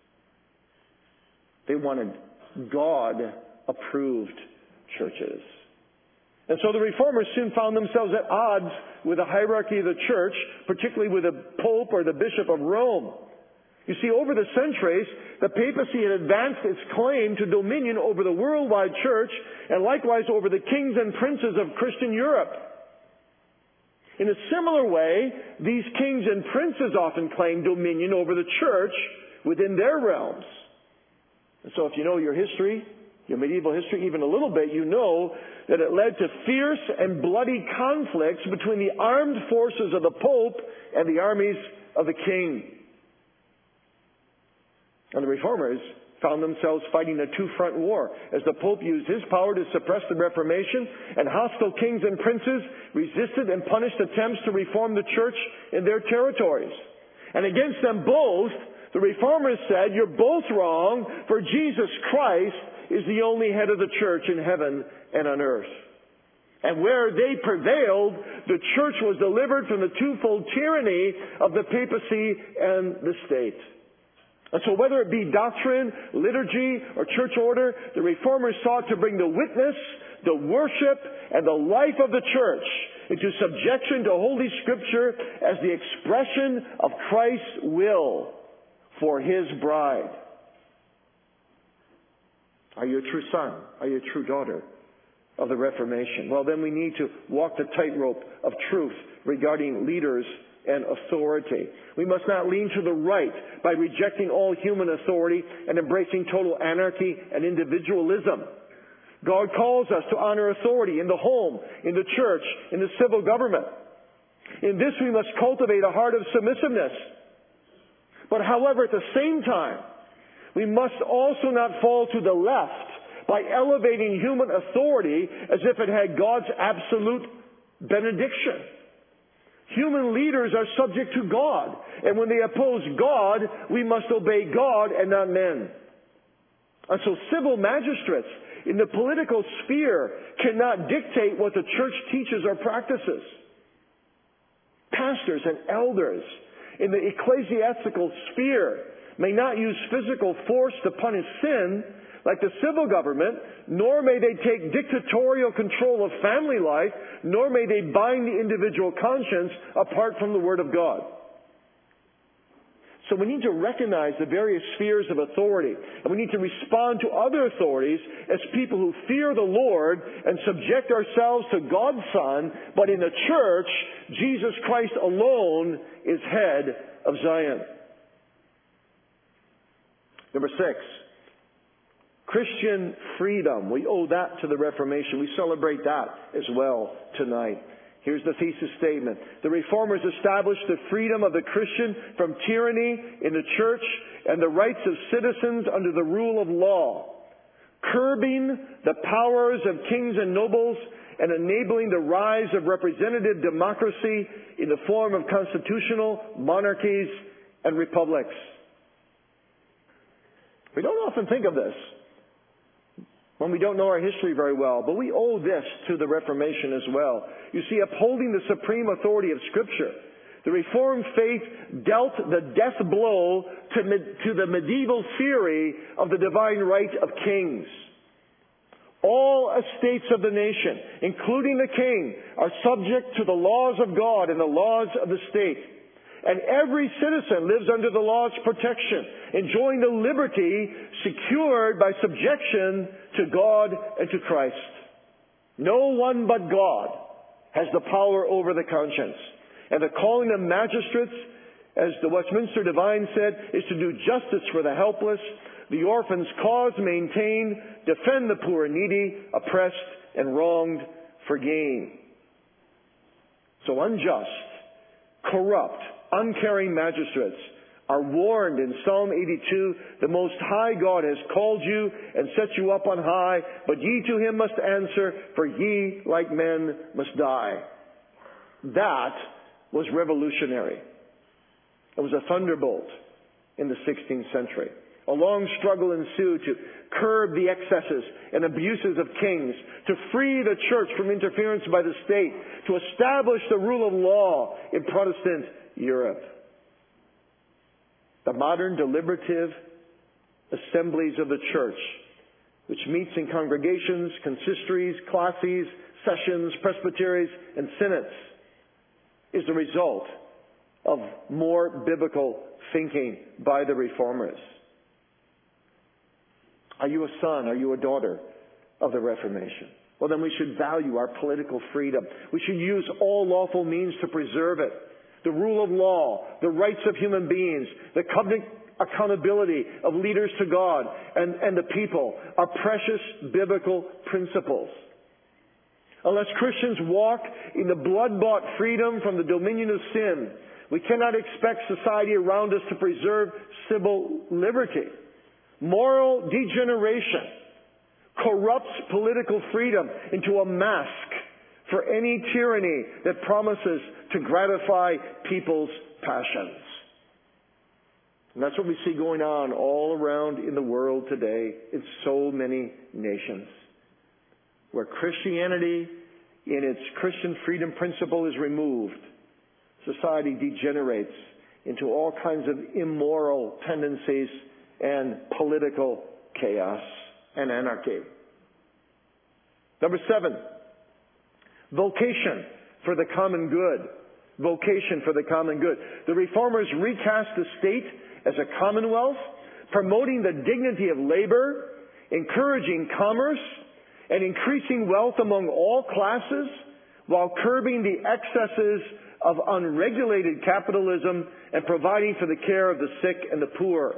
They wanted God-approved churches. And so the Reformers soon found themselves at odds with the hierarchy of the church, particularly with the Pope or the Bishop of Rome. You see, over the centuries, the papacy had advanced its claim to dominion over the worldwide church and likewise over the kings and princes of Christian Europe. In a similar way, these kings and princes often claim dominion over the church within their realms. And so if you know your history, your medieval history, even a little bit, you know that it led to fierce and bloody conflicts between the armed forces of the Pope and the armies of the king. And the Reformers found themselves fighting a two-front war as the Pope used his power to suppress the Reformation, and hostile kings and princes resisted and punished attempts to reform the church in their territories. And against them both, the Reformers said, you're both wrong, for Jesus Christ is the only head of the church in heaven and on earth. And where they prevailed, the church was delivered from the twofold tyranny of the papacy and the state. And so whether it be doctrine, liturgy, or church order, the Reformers sought to bring the witness, the worship, and the life of the church into subjection to Holy Scripture as the expression of Christ's will for His bride. Are you a true son? Are you a true daughter of the Reformation? Well, then we need to walk the tightrope of truth regarding leaders and authority. We must not lean to the right by rejecting all human authority and embracing total anarchy and individualism. God calls us to honor authority in the home, in the church, in the civil government. In this we must cultivate a heart of submissiveness. But however, at the same time, we must also not fall to the left by elevating human authority as if it had God's absolute benediction. Human leaders are subject to God, and when they oppose God, we must obey God and not men. And so civil magistrates in the political sphere cannot dictate what the church teaches or practices. Pastors and elders in the ecclesiastical sphere may not use physical force to punish sin like the civil government, nor may they take dictatorial control of family life, nor may they bind the individual conscience apart from the Word of God. So we need to recognize the various spheres of authority, and we need to respond to other authorities as people who fear the Lord and subject ourselves to God's Son, but in the church, Jesus Christ alone is head of Zion. Number six, Christian freedom. We owe that to the Reformation. We celebrate that as well tonight. Here's the thesis statement. The Reformers established the freedom of the Christian from tyranny in the church and the rights of citizens under the rule of law. curbing the powers of kings and nobles and enabling the rise of representative democracy in the form of constitutional monarchies and republics. We don't often think of this when we don't know our history very well, but we owe this to the Reformation as well. You see, upholding the supreme authority of Scripture, the Reformed faith dealt the death blow to, to the medieval theory of the divine right of kings. All estates of the nation, including the king, are subject to the laws of God and the laws of the state. And every citizen lives under the law's protection, enjoying the liberty secured by subjection to God and to Christ. No one but God has the power over the conscience. And the calling of magistrates, as the Westminster Divine said, is to do justice for the helpless, the orphan's cause maintain, defend the poor and needy, oppressed and wronged for gain. So unjust, corrupt, uncaring magistrates are warned in Psalm eighty-two, the Most High God has called you and set you up on high, but ye to him must answer, for ye, like men, must die. That was revolutionary. It was a thunderbolt in the sixteenth century. A long struggle ensued to curb the excesses and abuses of kings, to free the church from interference by the state, to establish the rule of law in Protestant Europe. The modern deliberative assemblies of the church, which meets in congregations, consistories, classes, sessions, presbyteries, and synods, is the result of more biblical thinking by the Reformers. Are you a son? Are you a daughter of the Reformation? Well, then we should value our political freedom. We should use all lawful means to preserve it. The rule of law, the rights of human beings, the covenant accountability of leaders to God and, and the people are precious biblical principles. Unless Christians walk in the blood-bought freedom from the dominion of sin, we cannot expect society around us to preserve civil liberty. Moral degeneration corrupts political freedom into a mask for any tyranny that promises to gratify people's passions. And that's what we see going on all around in the world today in so many nations, where Christianity in its Christian freedom principle is removed. Society degenerates into all kinds of immoral tendencies and political chaos and anarchy. Number seven, vocation for the common good. Vocation for the common good. The Reformers recast the state as a commonwealth, promoting the dignity of labor, encouraging commerce, and increasing wealth among all classes, while curbing the excesses of unregulated capitalism and providing for the care of the sick and the poor.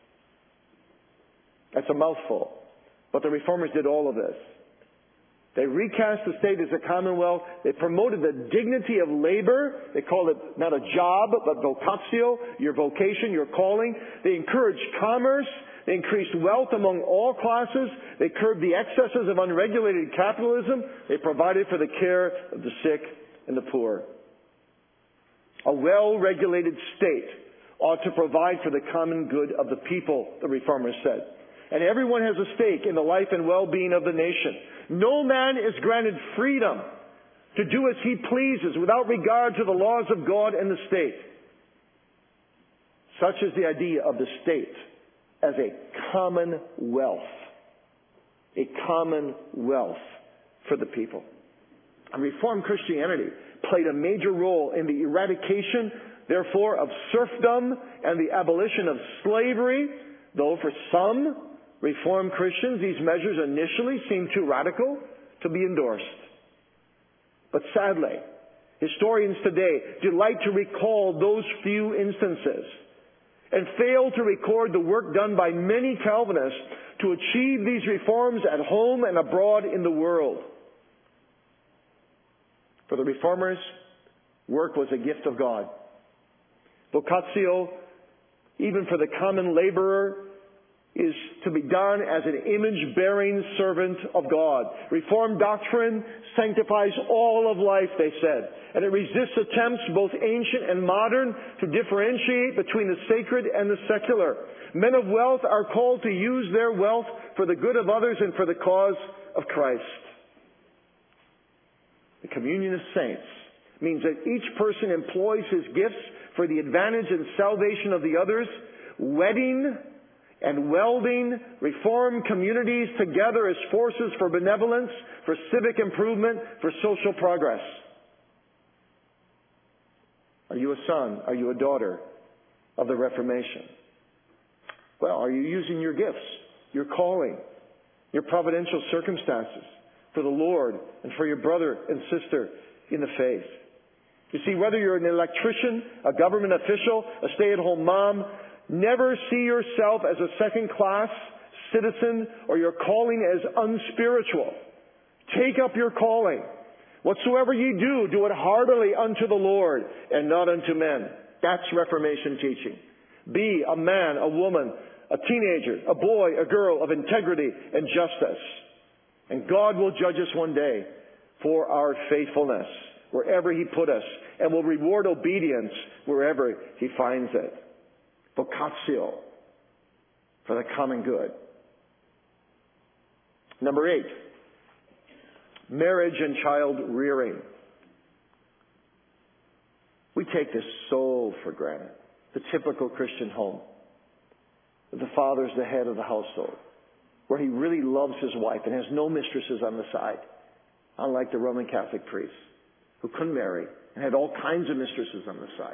That's a mouthful. But the Reformers did all of this. They recast the state as a commonwealth. They promoted the dignity of labor. They called it not a job, but vocatio, your vocation, your calling. They encouraged commerce. They increased wealth among all classes. They curbed the excesses of unregulated capitalism. They provided for the care of the sick and the poor. A well-regulated state ought to provide for the common good of the people, the Reformers said. And everyone has a stake in the life and well-being of the nation. No man is granted freedom to do as he pleases without regard to the laws of God and the state. Such is the idea of the state as a commonwealth. A commonwealth for the people. And Reformed Christianity played a major role in the eradication, therefore, of serfdom and the abolition of slavery, though for some Reformed Christians, these measures initially seemed too radical to be endorsed. But sadly, historians today delight to recall those few instances and fail to record the work done by many Calvinists to achieve these reforms at home and abroad in the world. For the Reformers, work was a gift of God. Vocatio, even for the common laborer, is to be done as an image-bearing servant of God. Reformed doctrine sanctifies all of life, they said, and it resists attempts, both ancient and modern, to differentiate between the sacred and the secular. Men of wealth are called to use their wealth for the good of others and for the cause of Christ. The communion of saints means that each person employs his gifts for the advantage and salvation of the others, wedding and welding Reformed communities together as forces for benevolence, for civic improvement, for social progress. Are you a son? Are you a daughter of the Reformation? Well, are you using your gifts, your calling, your providential circumstances for the Lord and for your brother and sister in the faith? You see, whether you're an electrician, a government official, a stay-at-home mom, never see yourself as a second-class citizen or your calling as unspiritual. Take up your calling. Whatsoever ye do, do it heartily unto the Lord and not unto men. That's Reformation teaching. Be a man, a woman, a teenager, a boy, a girl of integrity and justice. And God will judge us one day for our faithfulness wherever He put us, and will reward obedience wherever He finds it. Vocatio, for the common good. Number eight, marriage and child rearing. We take this so for granted. The typical Christian home. The father's the head of the household, where he really loves his wife and has no mistresses on the side, unlike the Roman Catholic priests who couldn't marry and had all kinds of mistresses on the side.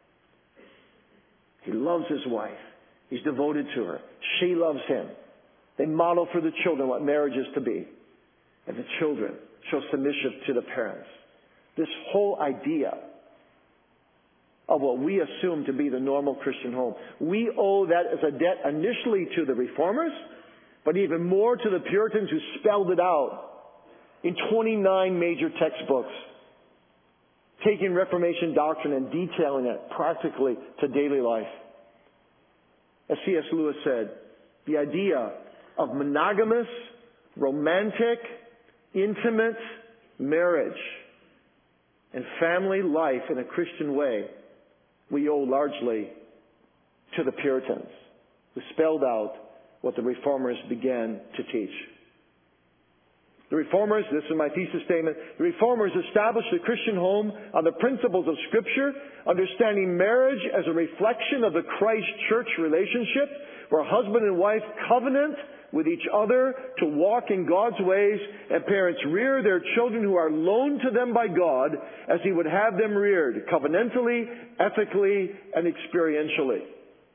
He loves his wife. He's devoted to her. She loves him. They model for the children what marriage is to be. And the children show submission to the parents. This whole idea of what we assume to be the normal Christian home, we owe that as a debt initially to the Reformers, but even more to the Puritans who spelled it out in twenty-nine major textbooks, taking Reformation doctrine and detailing it practically to daily life. As C S Lewis said, the idea of monogamous, romantic, intimate marriage and family life in a Christian way, we owe largely to the Puritans, who spelled out what the Reformers began to teach. The Reformers, this is my thesis statement, the Reformers established the Christian home on the principles of Scripture, understanding marriage as a reflection of the Christ-church relationship, where husband and wife covenant with each other to walk in God's ways, and parents rear their children who are loaned to them by God as He would have them reared, covenantally, ethically, and experientially.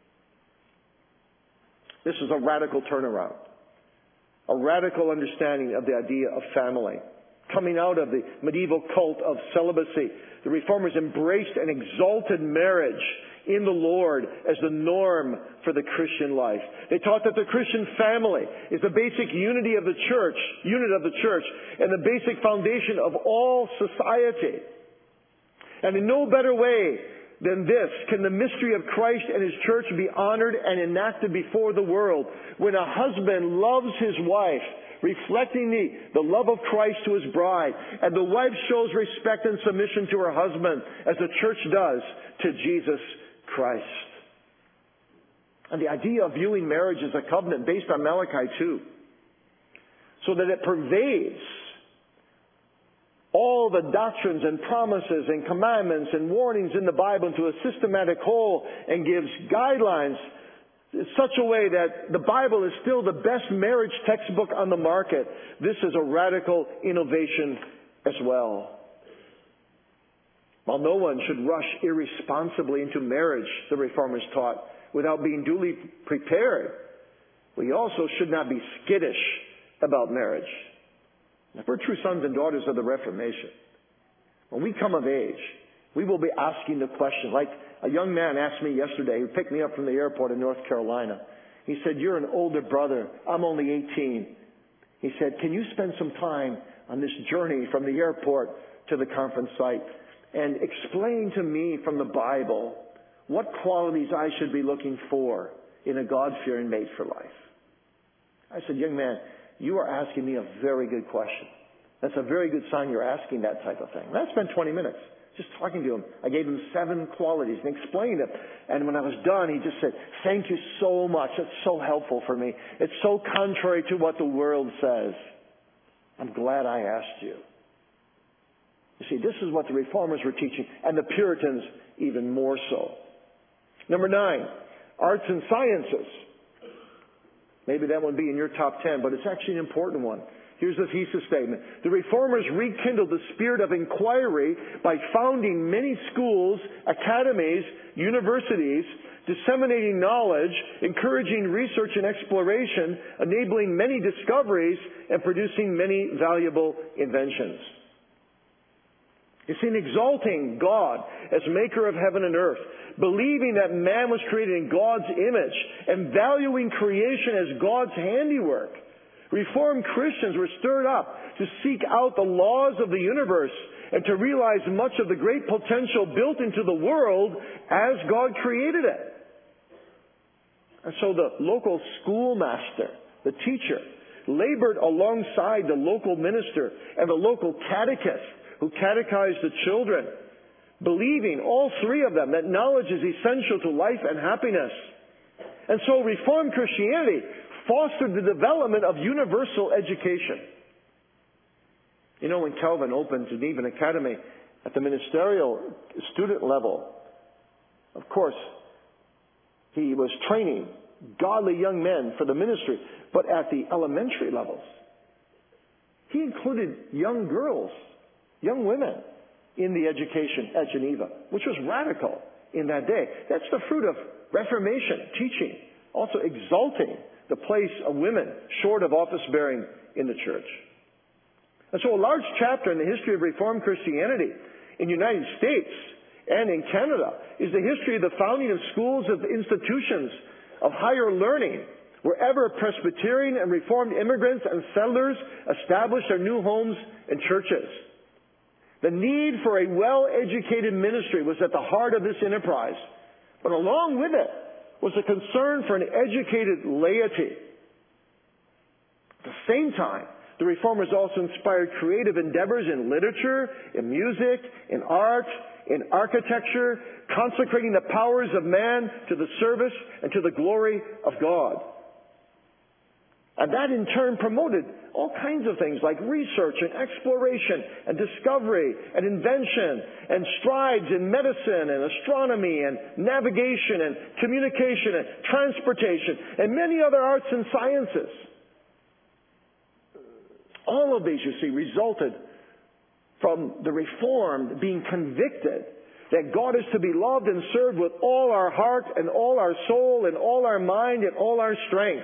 This is a radical turnaround. A radical understanding of the idea of family. Coming out of the medieval cult of celibacy, the Reformers embraced and exalted marriage in the Lord as the norm for the Christian life. They taught that the Christian family is the basic unity of the church, unit of the church, and the basic foundation of all society. And in no better way than this can the mystery of Christ and His church be honored and enacted before the world. When a husband loves his wife, reflecting the, the love of Christ to His bride, and the wife shows respect and submission to her husband, as the church does to Jesus Christ. And the idea of viewing marriage as a covenant based on Malachi two, so that it pervades all the doctrines and promises and commandments and warnings in the Bible into a systematic whole, and gives guidelines in such a way that the Bible is still the best marriage textbook on the market. This is a radical innovation as well. While no one should rush irresponsibly into marriage, the Reformers taught, without being duly prepared, we also should not be skittish about marriage. If we're true sons and daughters of the Reformation, when we come of age, we will be asking the question, like a young man asked me yesterday, who picked me up from the airport in North Carolina. He said, "You're an older brother. I'm only eighteen. He said, "Can you spend some time on this journey from the airport to the conference site and explain to me from the Bible what qualities I should be looking for in a God-fearing mate for life?" I said, young man, you are asking me a very good question. That's a very good sign you're asking that type of thing. And I spent twenty minutes just talking to him. I gave him seven qualities and explained them. And when I was done, he just said, thank you so much. It's so helpful for me. It's so contrary to what the world says. I'm glad I asked you. You see, this is what the Reformers were teaching, and the Puritans even more so. Number nine, arts and sciences. Maybe that would be in your top ten, but it's actually an important one. Here's the thesis statement. The Reformers rekindled the spirit of inquiry by founding many schools, academies, universities, disseminating knowledge, encouraging research and exploration, enabling many discoveries, and producing many valuable inventions. You see, in exalting God as maker of heaven and earth, believing that man was created in God's image, and valuing creation as God's handiwork, Reformed Christians were stirred up to seek out the laws of the universe and to realize much of the great potential built into the world as God created it. And so the local schoolmaster, the teacher, labored alongside the local minister and the local catechist who catechized the children, believing, all three of them, that knowledge is essential to life and happiness. And so Reformed Christianity fostered the development of universal education. You know, when Calvin opened Geneva Academy at the ministerial student level, of course, he was training godly young men for the ministry, but at the elementary levels, he included young girls, young women in the education at Geneva, which was radical in that day. That's the fruit of Reformation teaching, also exalting the place of women short of office bearing in the church. And so a large chapter in the history of Reformed Christianity in the United States and in Canada is the history of the founding of schools, of institutions of higher learning, wherever Presbyterian and Reformed immigrants and settlers established their new homes and churches. The need for a well-educated ministry was at the heart of this enterprise. But along with it was a concern for an educated laity. At the same time, the Reformers also inspired creative endeavors in literature, in music, in art, in architecture, consecrating the powers of man to the service and to the glory of God. And that in turn promoted all kinds of things like research and exploration and discovery and invention and strides in medicine and astronomy and navigation and communication and transportation and many other arts and sciences. All of these, you see, resulted from the Reformed being convicted that God is to be loved and served with all our heart and all our soul and all our mind and all our strength.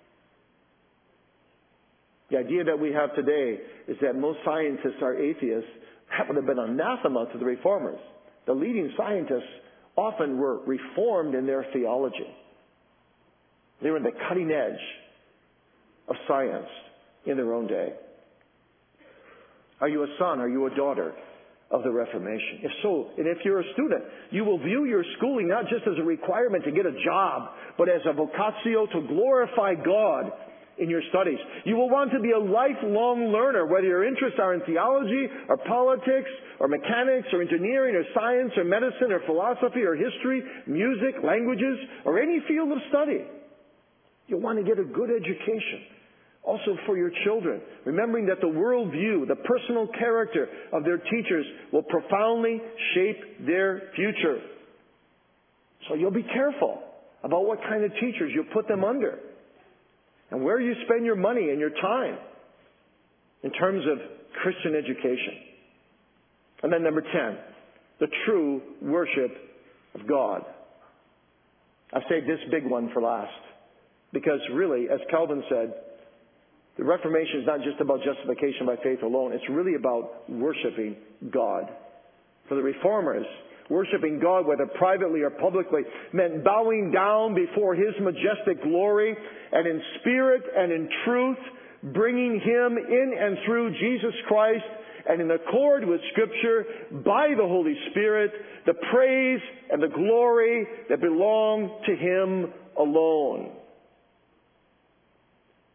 The idea that we have today is that most scientists are atheists happen to have been anathema to the Reformers. The leading scientists often were Reformed in their theology. They were in the cutting edge of science in their own day. Are you a son? Are you a daughter of the Reformation? If so, and if you're a student, you will view your schooling not just as a requirement to get a job, but as a vocatio to glorify God in your studies. You will want to be a lifelong learner, whether your interests are in theology or politics or mechanics or engineering or science or medicine or philosophy or history, music, languages, or any field of study. You'll want to get a good education. Also for your children, remembering that the worldview, the personal character of their teachers will profoundly shape their future. So you'll be careful about what kind of teachers you put them under and where you spend your money and your time in terms of Christian education. And then number ten, the true worship of God. I've saved this big one for last because really, as Calvin said, the Reformation is not just about justification by faith alone. It's really about worshiping God. For the Reformers, worshiping God, whether privately or publicly, meant bowing down before His majestic glory and in spirit and in truth, bringing Him in and through Jesus Christ and in accord with Scripture by the Holy Spirit, the praise and the glory that belong to Him alone.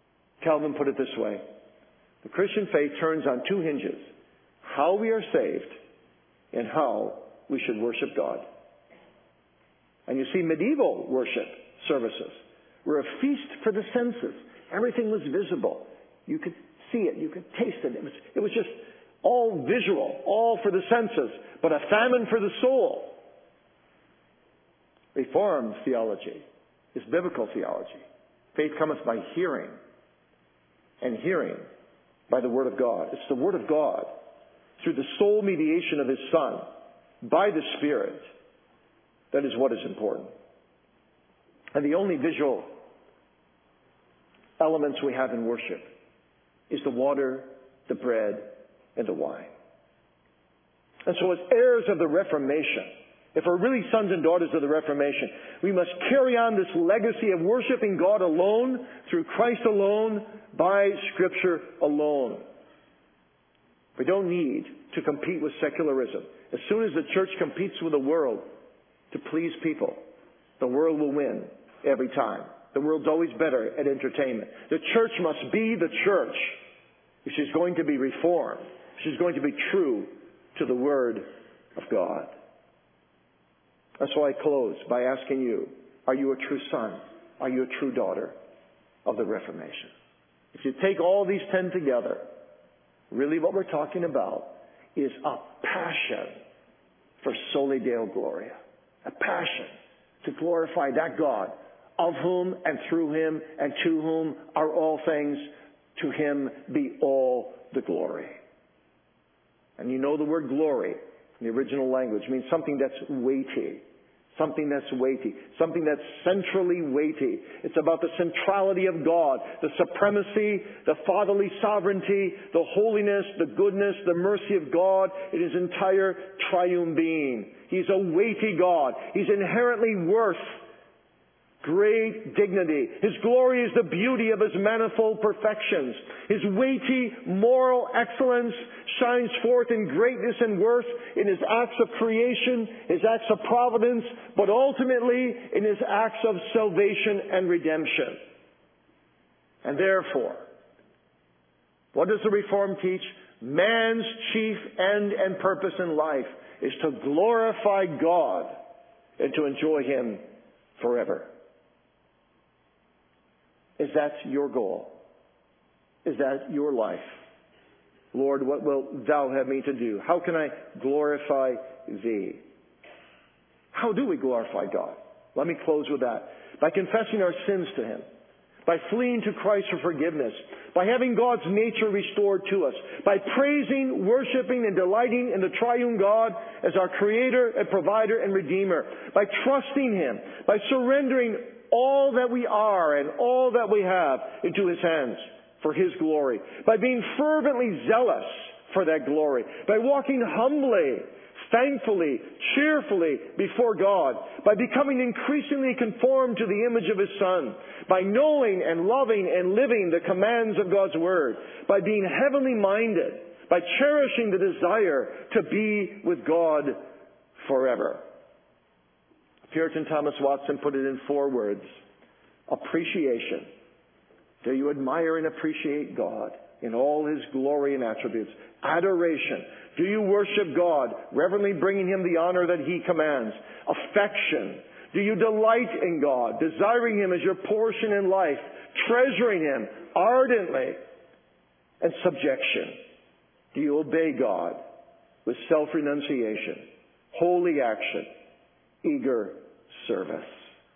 Calvin put it this way: the Christian faith turns on two hinges: how we are saved and how we should worship God. And you see, medieval worship services were a feast for the senses. Everything was visible. You could see it. You could taste it. It was, it was just all visual, all for the senses, but a famine for the soul. Reformed theology is biblical theology. Faith cometh by hearing, and hearing by the Word of God. It's the Word of God, through the sole mediation of His Son, by the Spirit, that is what is important. And the only visual elements we have in worship is the water, the bread, and the wine. And so as heirs of the Reformation, if we're really sons and daughters of the Reformation, we must carry on this legacy of worshiping God alone, through Christ alone, by Scripture alone. We don't need to compete with secularism. As soon as the church competes with the world to please people, the world will win every time. The world's always better at entertainment. The church must be the church if she's going to be reformed. If she's going to be true to the Word of God. That's why I close by asking you, are you a true son? Are you a true daughter of the Reformation? If you take all these ten together, really what we're talking about is a passion for Soli Deo Gloria. A passion to glorify that God, of whom and through Him and to whom are all things. To Him be all the glory. And you know the word glory in the original language means something that's weighty. Something that's weighty. Something that's centrally weighty. It's about the centrality of God, the supremacy, the fatherly sovereignty, the holiness, the goodness, the mercy of God in His entire triune being. He's a weighty God. He's inherently worth great dignity. His glory is the beauty of His manifold perfections. His weighty moral excellence shines forth in greatness and worth in His acts of creation, His acts of providence, but ultimately in His acts of salvation and redemption. And therefore, what does the Reformed teach? Man's chief end and purpose in life is to glorify God and to enjoy Him forever. Is that your goal? Is that your life? Lord, what wilt Thou have me to do? How can I glorify Thee? How do we glorify God? Let me close with that. By confessing our sins to Him. By fleeing to Christ for forgiveness. By having God's nature restored to us. By praising, worshiping, and delighting in the triune God as our Creator and Provider and Redeemer. By trusting Him. By surrendering all that we are and all that we have into His hands for His glory. By being fervently zealous for that glory. By walking humbly, thankfully, cheerfully before God. By becoming increasingly conformed to the image of His Son. By knowing and loving and living the commands of God's Word. By being heavenly minded. By cherishing the desire to be with God forever. Puritan Thomas Watson put it in four words. Appreciation. Do you admire and appreciate God in all His glory and attributes? Adoration. Do you worship God, reverently bringing Him the honor that He commands? Affection. Do you delight in God, desiring Him as your portion in life, treasuring Him ardently? And subjection. Do you obey God with self-renunciation, holy action, eager service?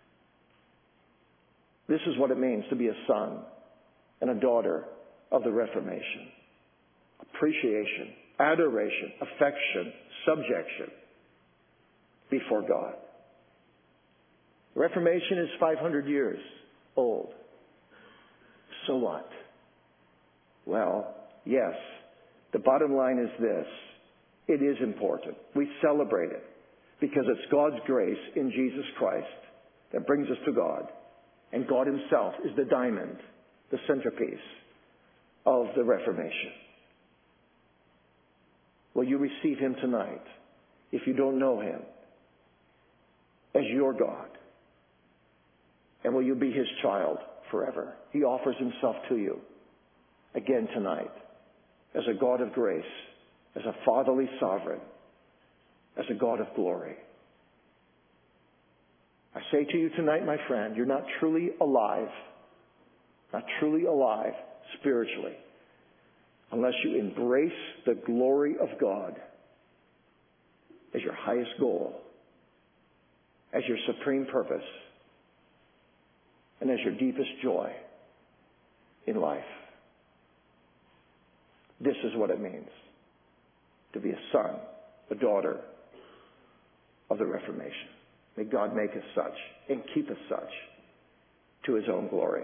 This is what it means to be a son and a daughter of the Reformation. Appreciation, adoration, affection, subjection before God. The Reformation is five hundred years old. So what? Well, yes, the bottom line is this. It is important. We celebrate it. Because it's God's grace in Jesus Christ that brings us to God. And God Himself is the diamond, the centerpiece of the Reformation. Will you receive Him tonight, if you don't know Him, as your God? And will you be His child forever? He offers Himself to you again tonight as a God of grace, as a fatherly sovereign, as a God of glory. I say to you tonight, my friend, you're not truly alive, not truly alive spiritually, unless you embrace the glory of God as your highest goal, as your supreme purpose, and as your deepest joy in life. This is what it means to be a son, a daughter of the Reformation. May God make us such and keep us such to His own glory.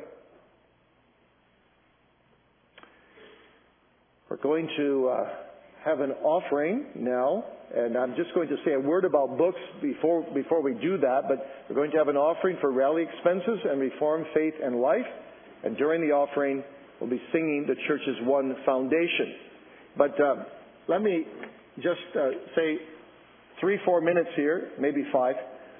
We're going to uh, have an offering now, and I'm just going to say a word about books before before we do that, but we're going to have an offering for rally expenses and Reformed Faith and Life, and during the offering we'll be singing the Church's One Foundation. But uh, let me just uh, say three, four minutes here, maybe five,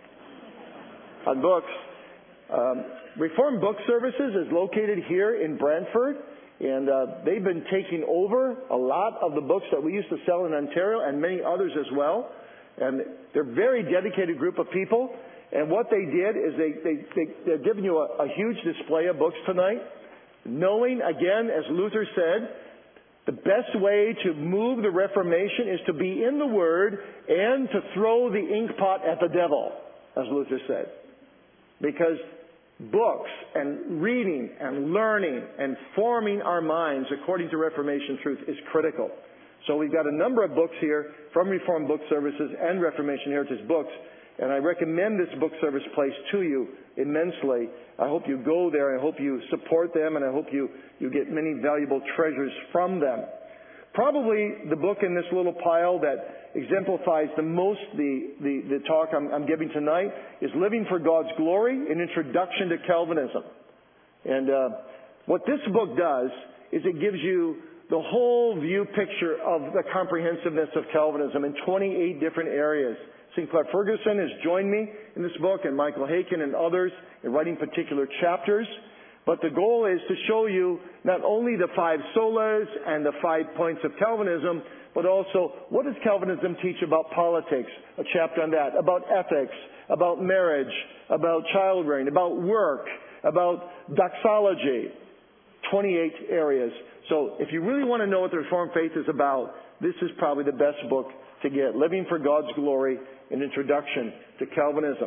on books. Um, Reformed Book Services is located here in Brantford, and uh, they've been taking over a lot of the books that we used to sell in Ontario and many others as well. And they're a very dedicated group of people. And what they did is they, they, they, they're giving you a, a huge display of books tonight, knowing, again, as Luther said, the best way to move the Reformation is to be in the Word and to throw the ink pot at the devil, as Luther said. Because books and reading and learning and forming our minds according to Reformation truth is critical. So we've got a number of books here from Reformed Book Services and Reformation Heritage Books, and I recommend this book service place to you immensely. I hope you go there, I hope you support them, and I hope you, you get many valuable treasures from them. Probably the book in this little pile that exemplifies the most the, the, the talk I'm, I'm giving tonight is Living for God's Glory, an Introduction to Calvinism. And uh, what this book does is it gives you the whole view picture of the comprehensiveness of Calvinism in twenty-eight different areas. Sinclair Ferguson has joined me in this book, and Michael Haken and others in writing particular chapters. But the goal is to show you not only the five solas and the five points of Calvinism, but also what does Calvinism teach about politics, a chapter on that, about ethics, about marriage, about child rearing, about work, about doxology, twenty-eight areas. So if you really want to know what the Reformed faith is about, this is probably the best book to get, Living for God's Glory, an Introduction to Calvinism.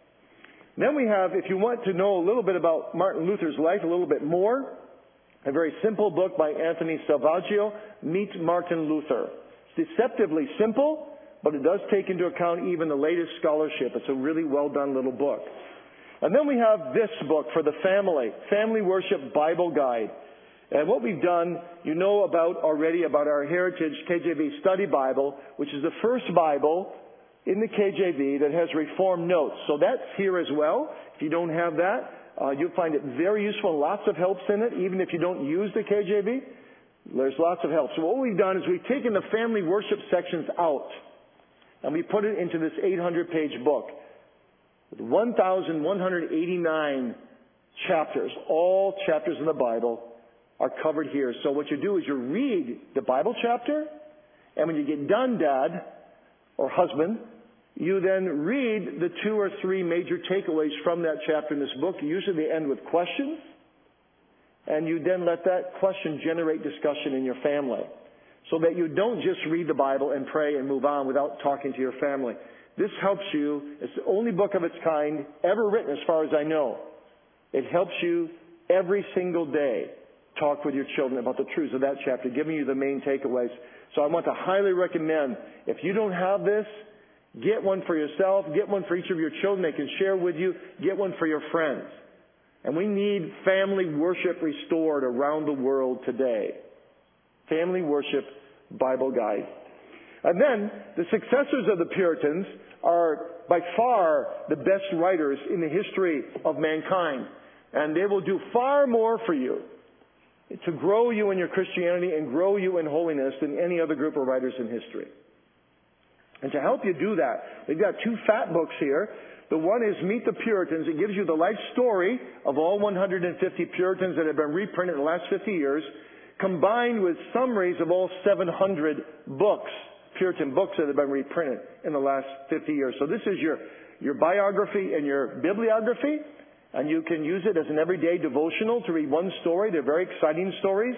Then we have, if you want to know a little bit about Martin Luther's life, a little bit more, a very simple book by Anthony Salvaggio, Meet Martin Luther. It's deceptively simple, but it does take into account even the latest scholarship. It's a really well-done little book. And then we have this book for the family, Family Worship Bible Guide. And what we've done, you know about already about our Heritage K J V Study Bible, which is the first Bible in the K J V that has Reformed notes. So that's here as well. If you don't have that, uh, you'll find it very useful. Lots of helps in it, even if you don't use the K J V. There's lots of help. So what we've done is we've taken the family worship sections out, and we put it into this eight hundred page book with one thousand one hundred eighty-nine chapters. All chapters in the Bible are covered here. So what you do is you read the Bible chapter, and when you get done, Dad or husband, you then read the two or three major takeaways from that chapter in this book. Usually they end with questions, and you then let that question generate discussion in your family, so that you don't just read the Bible and pray and move on without talking to your family. This helps you. It's the only book of its kind ever written, as far as I know. It helps you every single day talk with your children about the truths of that chapter, giving you the main takeaways. So I want to highly recommend, if you don't have this, get one for yourself, get one for each of your children they can share with you, get one for your friends. And we need family worship restored around the world today. Family Worship Bible Guide. And then, the successors of the Puritans are by far the best writers in the history of mankind. And they will do far more for you to grow you in your Christianity and grow you in holiness than any other group of writers in history. And to help you do that, they've got two fat books here. The one is Meet the Puritans. It gives you the life story of all one hundred fifty Puritans that have been reprinted in the last fifty years. combined with summaries of all seven hundred books, Puritan books that have been reprinted in the last fifty years. So this is your, your biography and your bibliography, and you can use it as an everyday devotional to read one story. They're very exciting stories.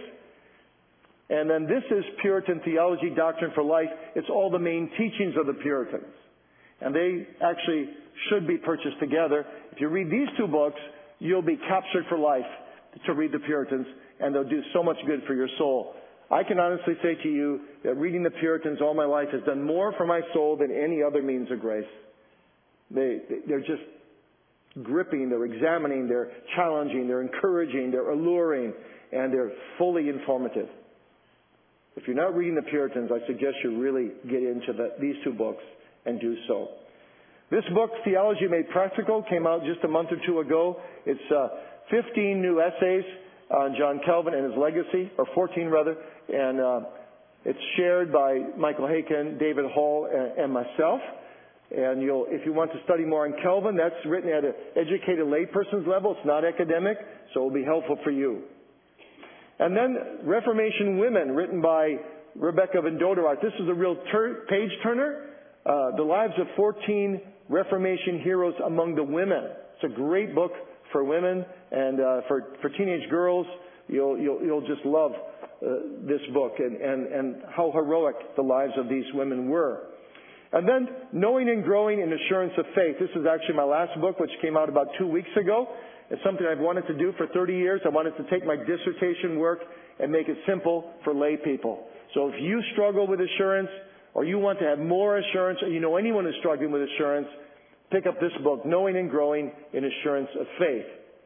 And then this is Puritan Theology, Doctrine for Life. It's all the main teachings of the Puritans. And they actually should be purchased together. If you read these two books, you'll be captured for life to read the Puritans, and they'll do so much good for your soul. I can honestly say to you that reading the Puritans all my life has done more for my soul than any other means of grace. They, they're just gripping, they're examining, they're challenging, they're encouraging, they're alluring, and they're fully informative. If you're not reading the Puritans, I suggest you really get into the, these two books and do so. This book, Theology Made Practical, came out just a month or two ago. It's uh, fifteen new essays on John Calvin and his legacy, or fourteen rather, and uh, it's shared by Michael Haykin, David Hall, and, and myself. And you'll, if you want to study more on Calvin, that's written at an educated layperson's level. It's not academic, so it will be helpful for you. And then Reformation Women, written by Rebecca Van Doderart. This is a real tur- page-turner. Uh, the lives of fourteen Reformation heroes among the women. It's a great book for women and uh, for, for teenage girls. You'll, you'll, you'll just love uh, this book and, and, and how heroic the lives of these women were. And then Knowing and Growing in Assurance of Faith. This is actually my last book, which came out about two weeks ago. It's something I've wanted to do for thirty years. I wanted to take my dissertation work and make it simple for lay people. So if you struggle with assurance, or you want to have more assurance, or you know anyone who's struggling with assurance, pick up this book, Knowing and Growing in Assurance of Faith.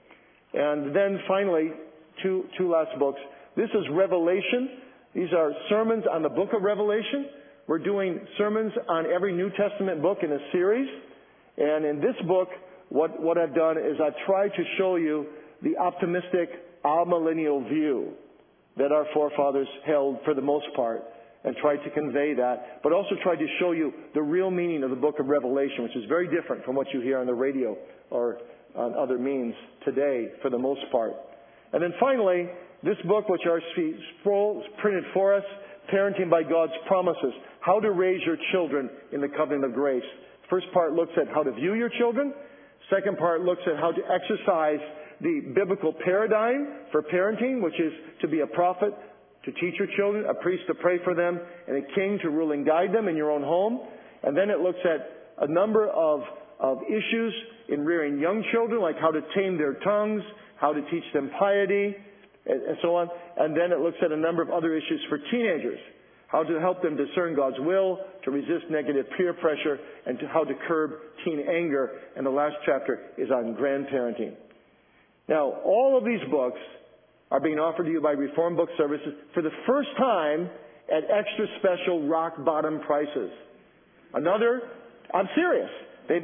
And then finally, two, two last books. This is Revelation. These are sermons on the book of Revelation. We're doing sermons on every New Testament book in a series. And in this book, what, what I've done is I've tried to show you the optimistic amillennial view that our forefathers held for the most part, and tried to convey that, but also tried to show you the real meaning of the book of Revelation, which is very different from what you hear on the radio or on other means today for the most part. And then finally, this book, which our scroll printed for us, Parenting by God's Promises, How to Raise Your Children in the Covenant of Grace. First part looks at how to view your children. Second part looks at how to exercise the biblical paradigm for parenting, which is to be a prophet, to teach your children, a priest to pray for them, and a king to rule and guide them in your own home. And then it looks at a number of, of issues in rearing young children, like how to tame their tongues, how to teach them piety, and, and so on. And then it looks at a number of other issues for teenagers, how to help them discern God's will, to resist negative peer pressure, and to how to curb teen anger. And the last chapter is on grandparenting. Now, all of these books are being offered to you by Reformed Book Services for the first time at extra special rock bottom prices. Another, I'm serious. They,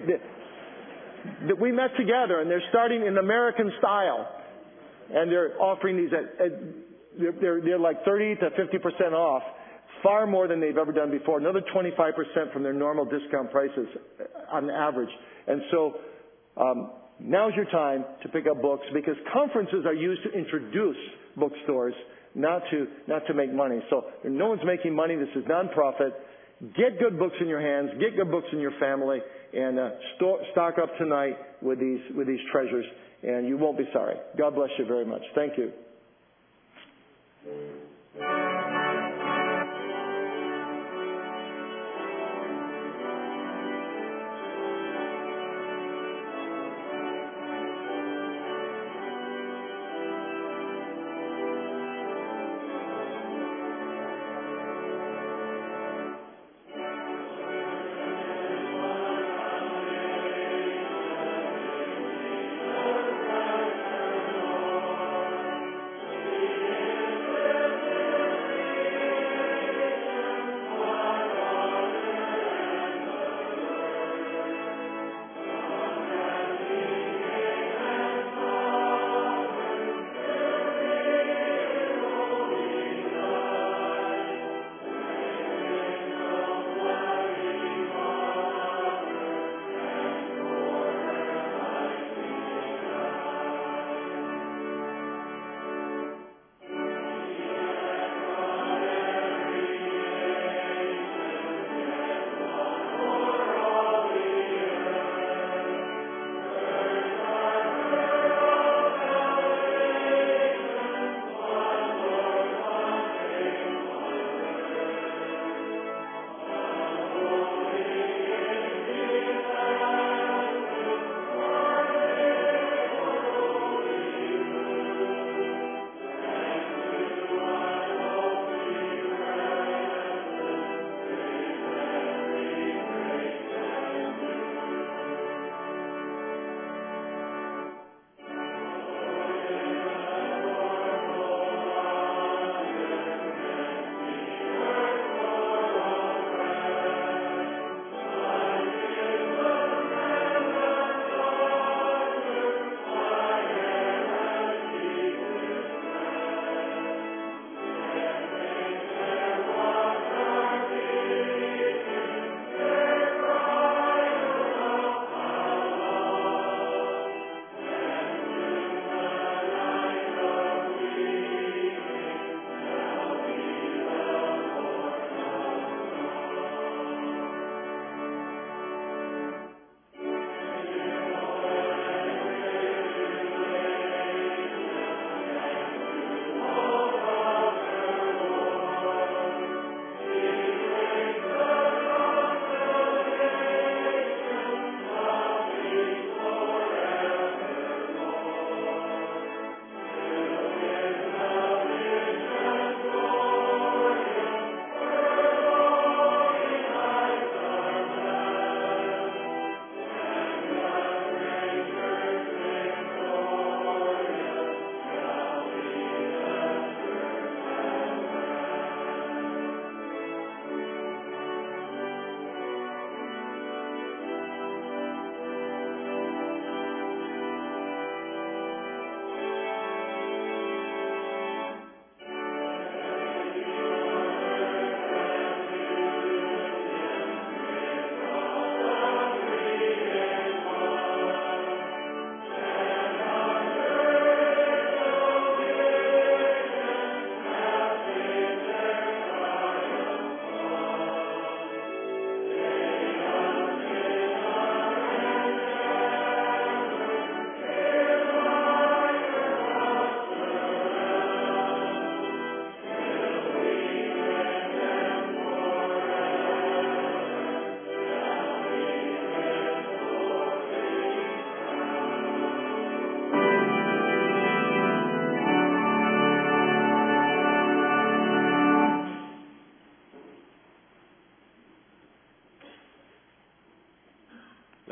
they, we met together and they're starting in American style, and they're offering these at, at they're, they're like thirty to fifty percent off, far more than they've ever done before. Another twenty-five percent from their normal discount prices on average. And so um, now's your time to pick up books, because conferences are used to introduce bookstores, not to not to make money. So no one's making money. This is nonprofit. Get good books in your hands. Get good books in your family, and uh, sto- stock up tonight with these with these treasures, and you won't be sorry. God bless you very much. Thank you.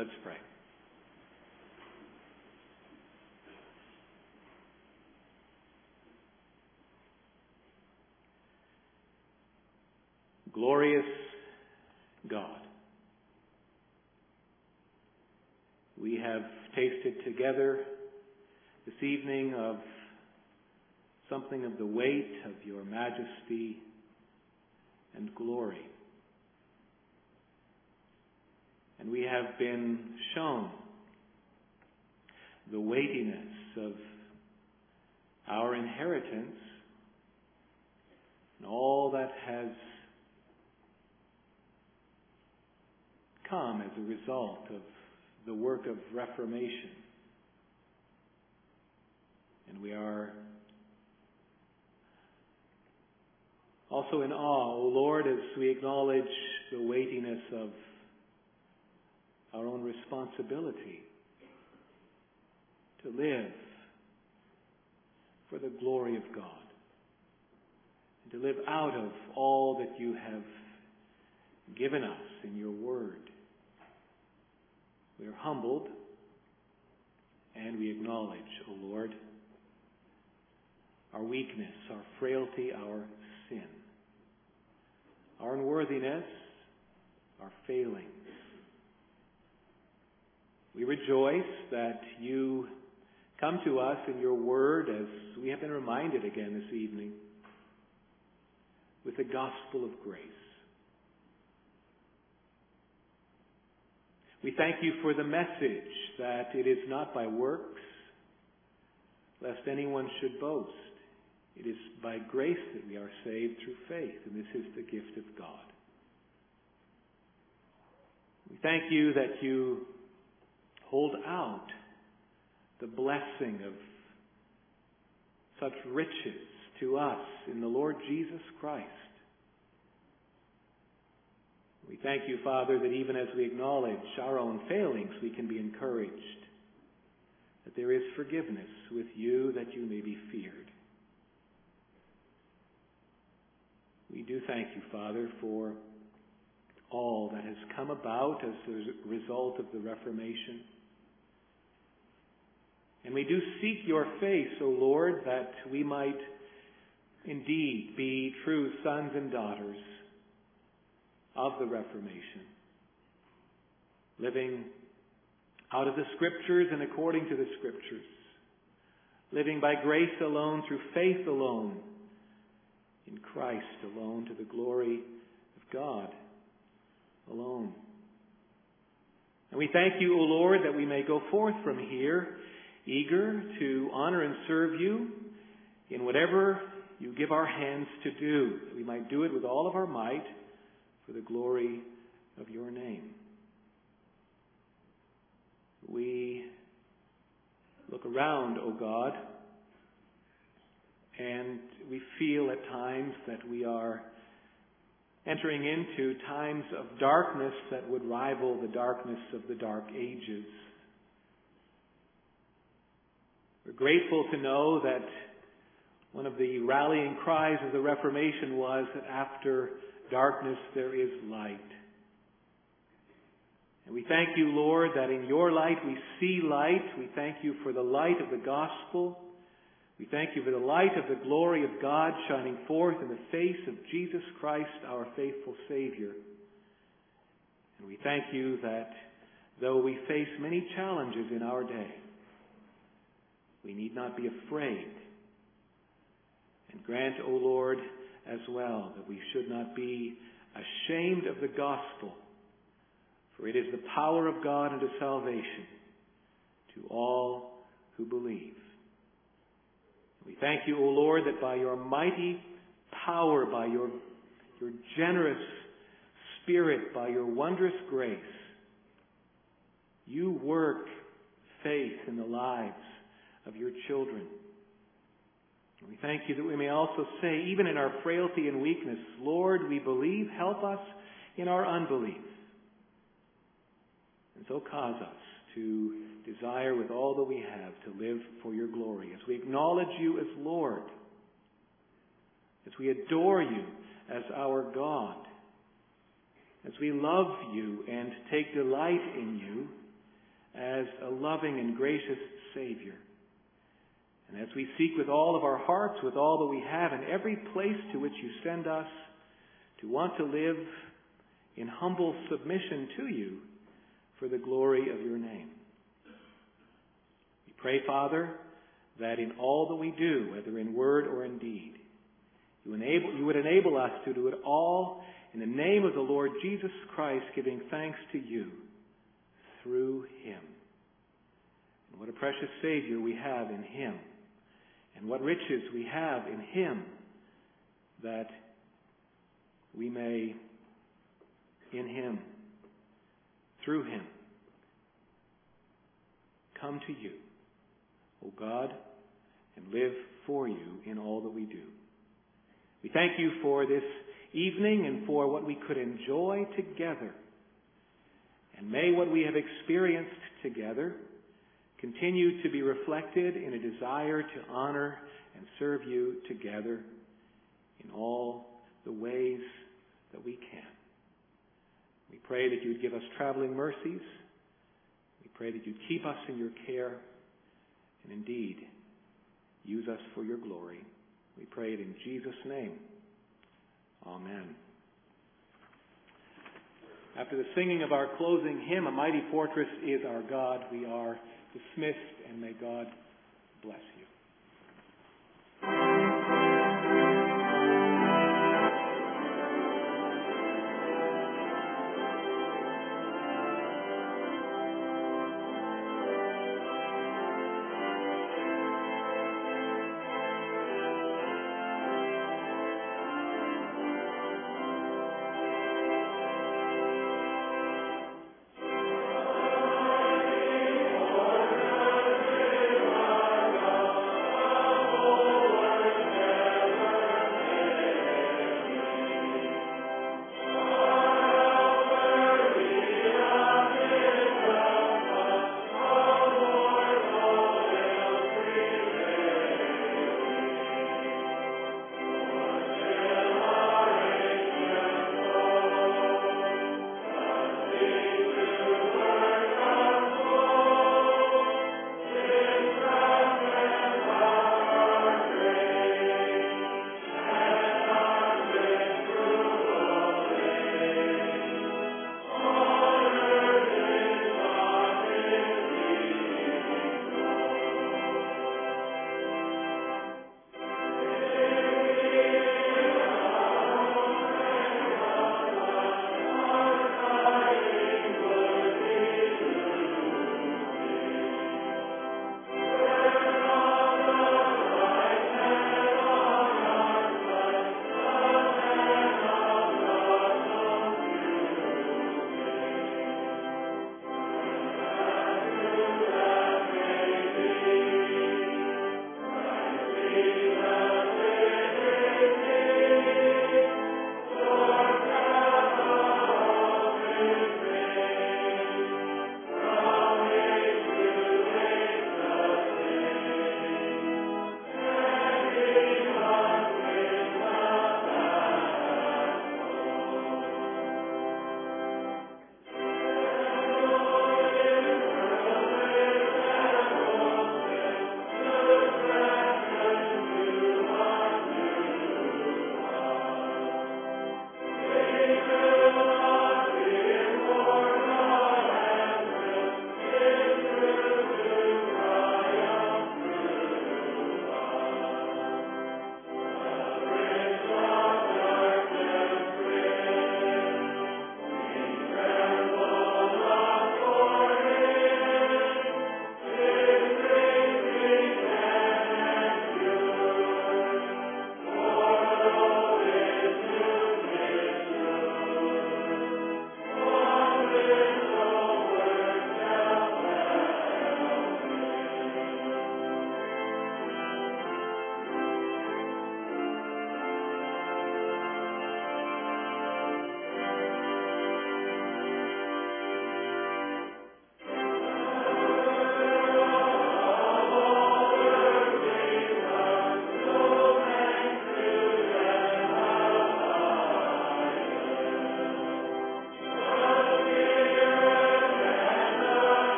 Let's pray. Glorious God, we have tasted together this evening of something of the weight of your majesty and glory. And we have been shown the weightiness of our inheritance and all that has come as a result of the work of Reformation. And we are also in awe, O Lord, as we acknowledge the weightiness of our own responsibility to live for the glory of God and to live out of all that you have given us in your word. We are humbled and we acknowledge, O Lord, our weakness, our frailty, our sin, our unworthiness, our failings. We rejoice that you come to us in your word, as we have been reminded again this evening, with the gospel of grace. We thank you for the message that it is not by works, lest anyone should boast. It is by grace that we are saved through faith, and this is the gift of God. We thank you that you hold out the blessing of such riches to us in the Lord Jesus Christ. We thank you, Father, that even as we acknowledge our own failings, we can be encouraged that there is forgiveness with you, that you may be feared. We do thank you, Father, for all that has come about as a result of the Reformation. And we do seek your face, O Lord, that we might indeed be true sons and daughters of the Reformation, living out of the Scriptures and according to the Scriptures, living by grace alone, through faith alone, in Christ alone, to the glory of God alone. And we thank you, O Lord, that we may go forth from here eager to honor and serve you in whatever you give our hands to do, that we might do it with all of our might for the glory of your name. We look around, O God, and we feel at times that we are entering into times of darkness that would rival the darkness of the Dark Ages. We're grateful to know that one of the rallying cries of the Reformation was that after darkness there is light. And we thank you, Lord, that in your light we see light. We thank you for the light of the gospel. We thank you for the light of the glory of God shining forth in the face of Jesus Christ, our faithful Savior. And we thank you that though we face many challenges in our day, we need not be afraid. And grant, O Lord, as well, that we should not be ashamed of the gospel, for it is the power of God unto salvation to all who believe. We thank you, O Lord, that by your mighty power, by your, your generous Spirit, by your wondrous grace, you work faith in the lives of your children. And we thank you that we may also say, even in our frailty and weakness, Lord, we believe, help us in our unbelief. And so cause us to desire with all that we have to live for your glory, as we acknowledge you as Lord, as we adore you as our God, as we love you and take delight in you, as a loving and gracious Savior. And as we seek with all of our hearts, with all that we have, in every place to which you send us, to want to live in humble submission to you for the glory of your name. We pray, Father, that in all that we do, whether in word or in deed, you, enable, you would enable us to do it all in the name of the Lord Jesus Christ, giving thanks to you through Him. And what a precious Savior we have in Him. And what riches we have in Him, that we may, in Him, through Him, come to you, O God, and live for you in all that we do. We thank you for this evening and for what we could enjoy together. And may what we have experienced together continue to be reflected in a desire to honor and serve you together in all the ways that we can. We pray that you would give us traveling mercies. We pray that you'd keep us in your care and indeed use us for your glory. We pray it in Jesus' name. Amen. After the singing of our closing hymn, A Mighty Fortress is Our God, we are dismissed, and may God bless you.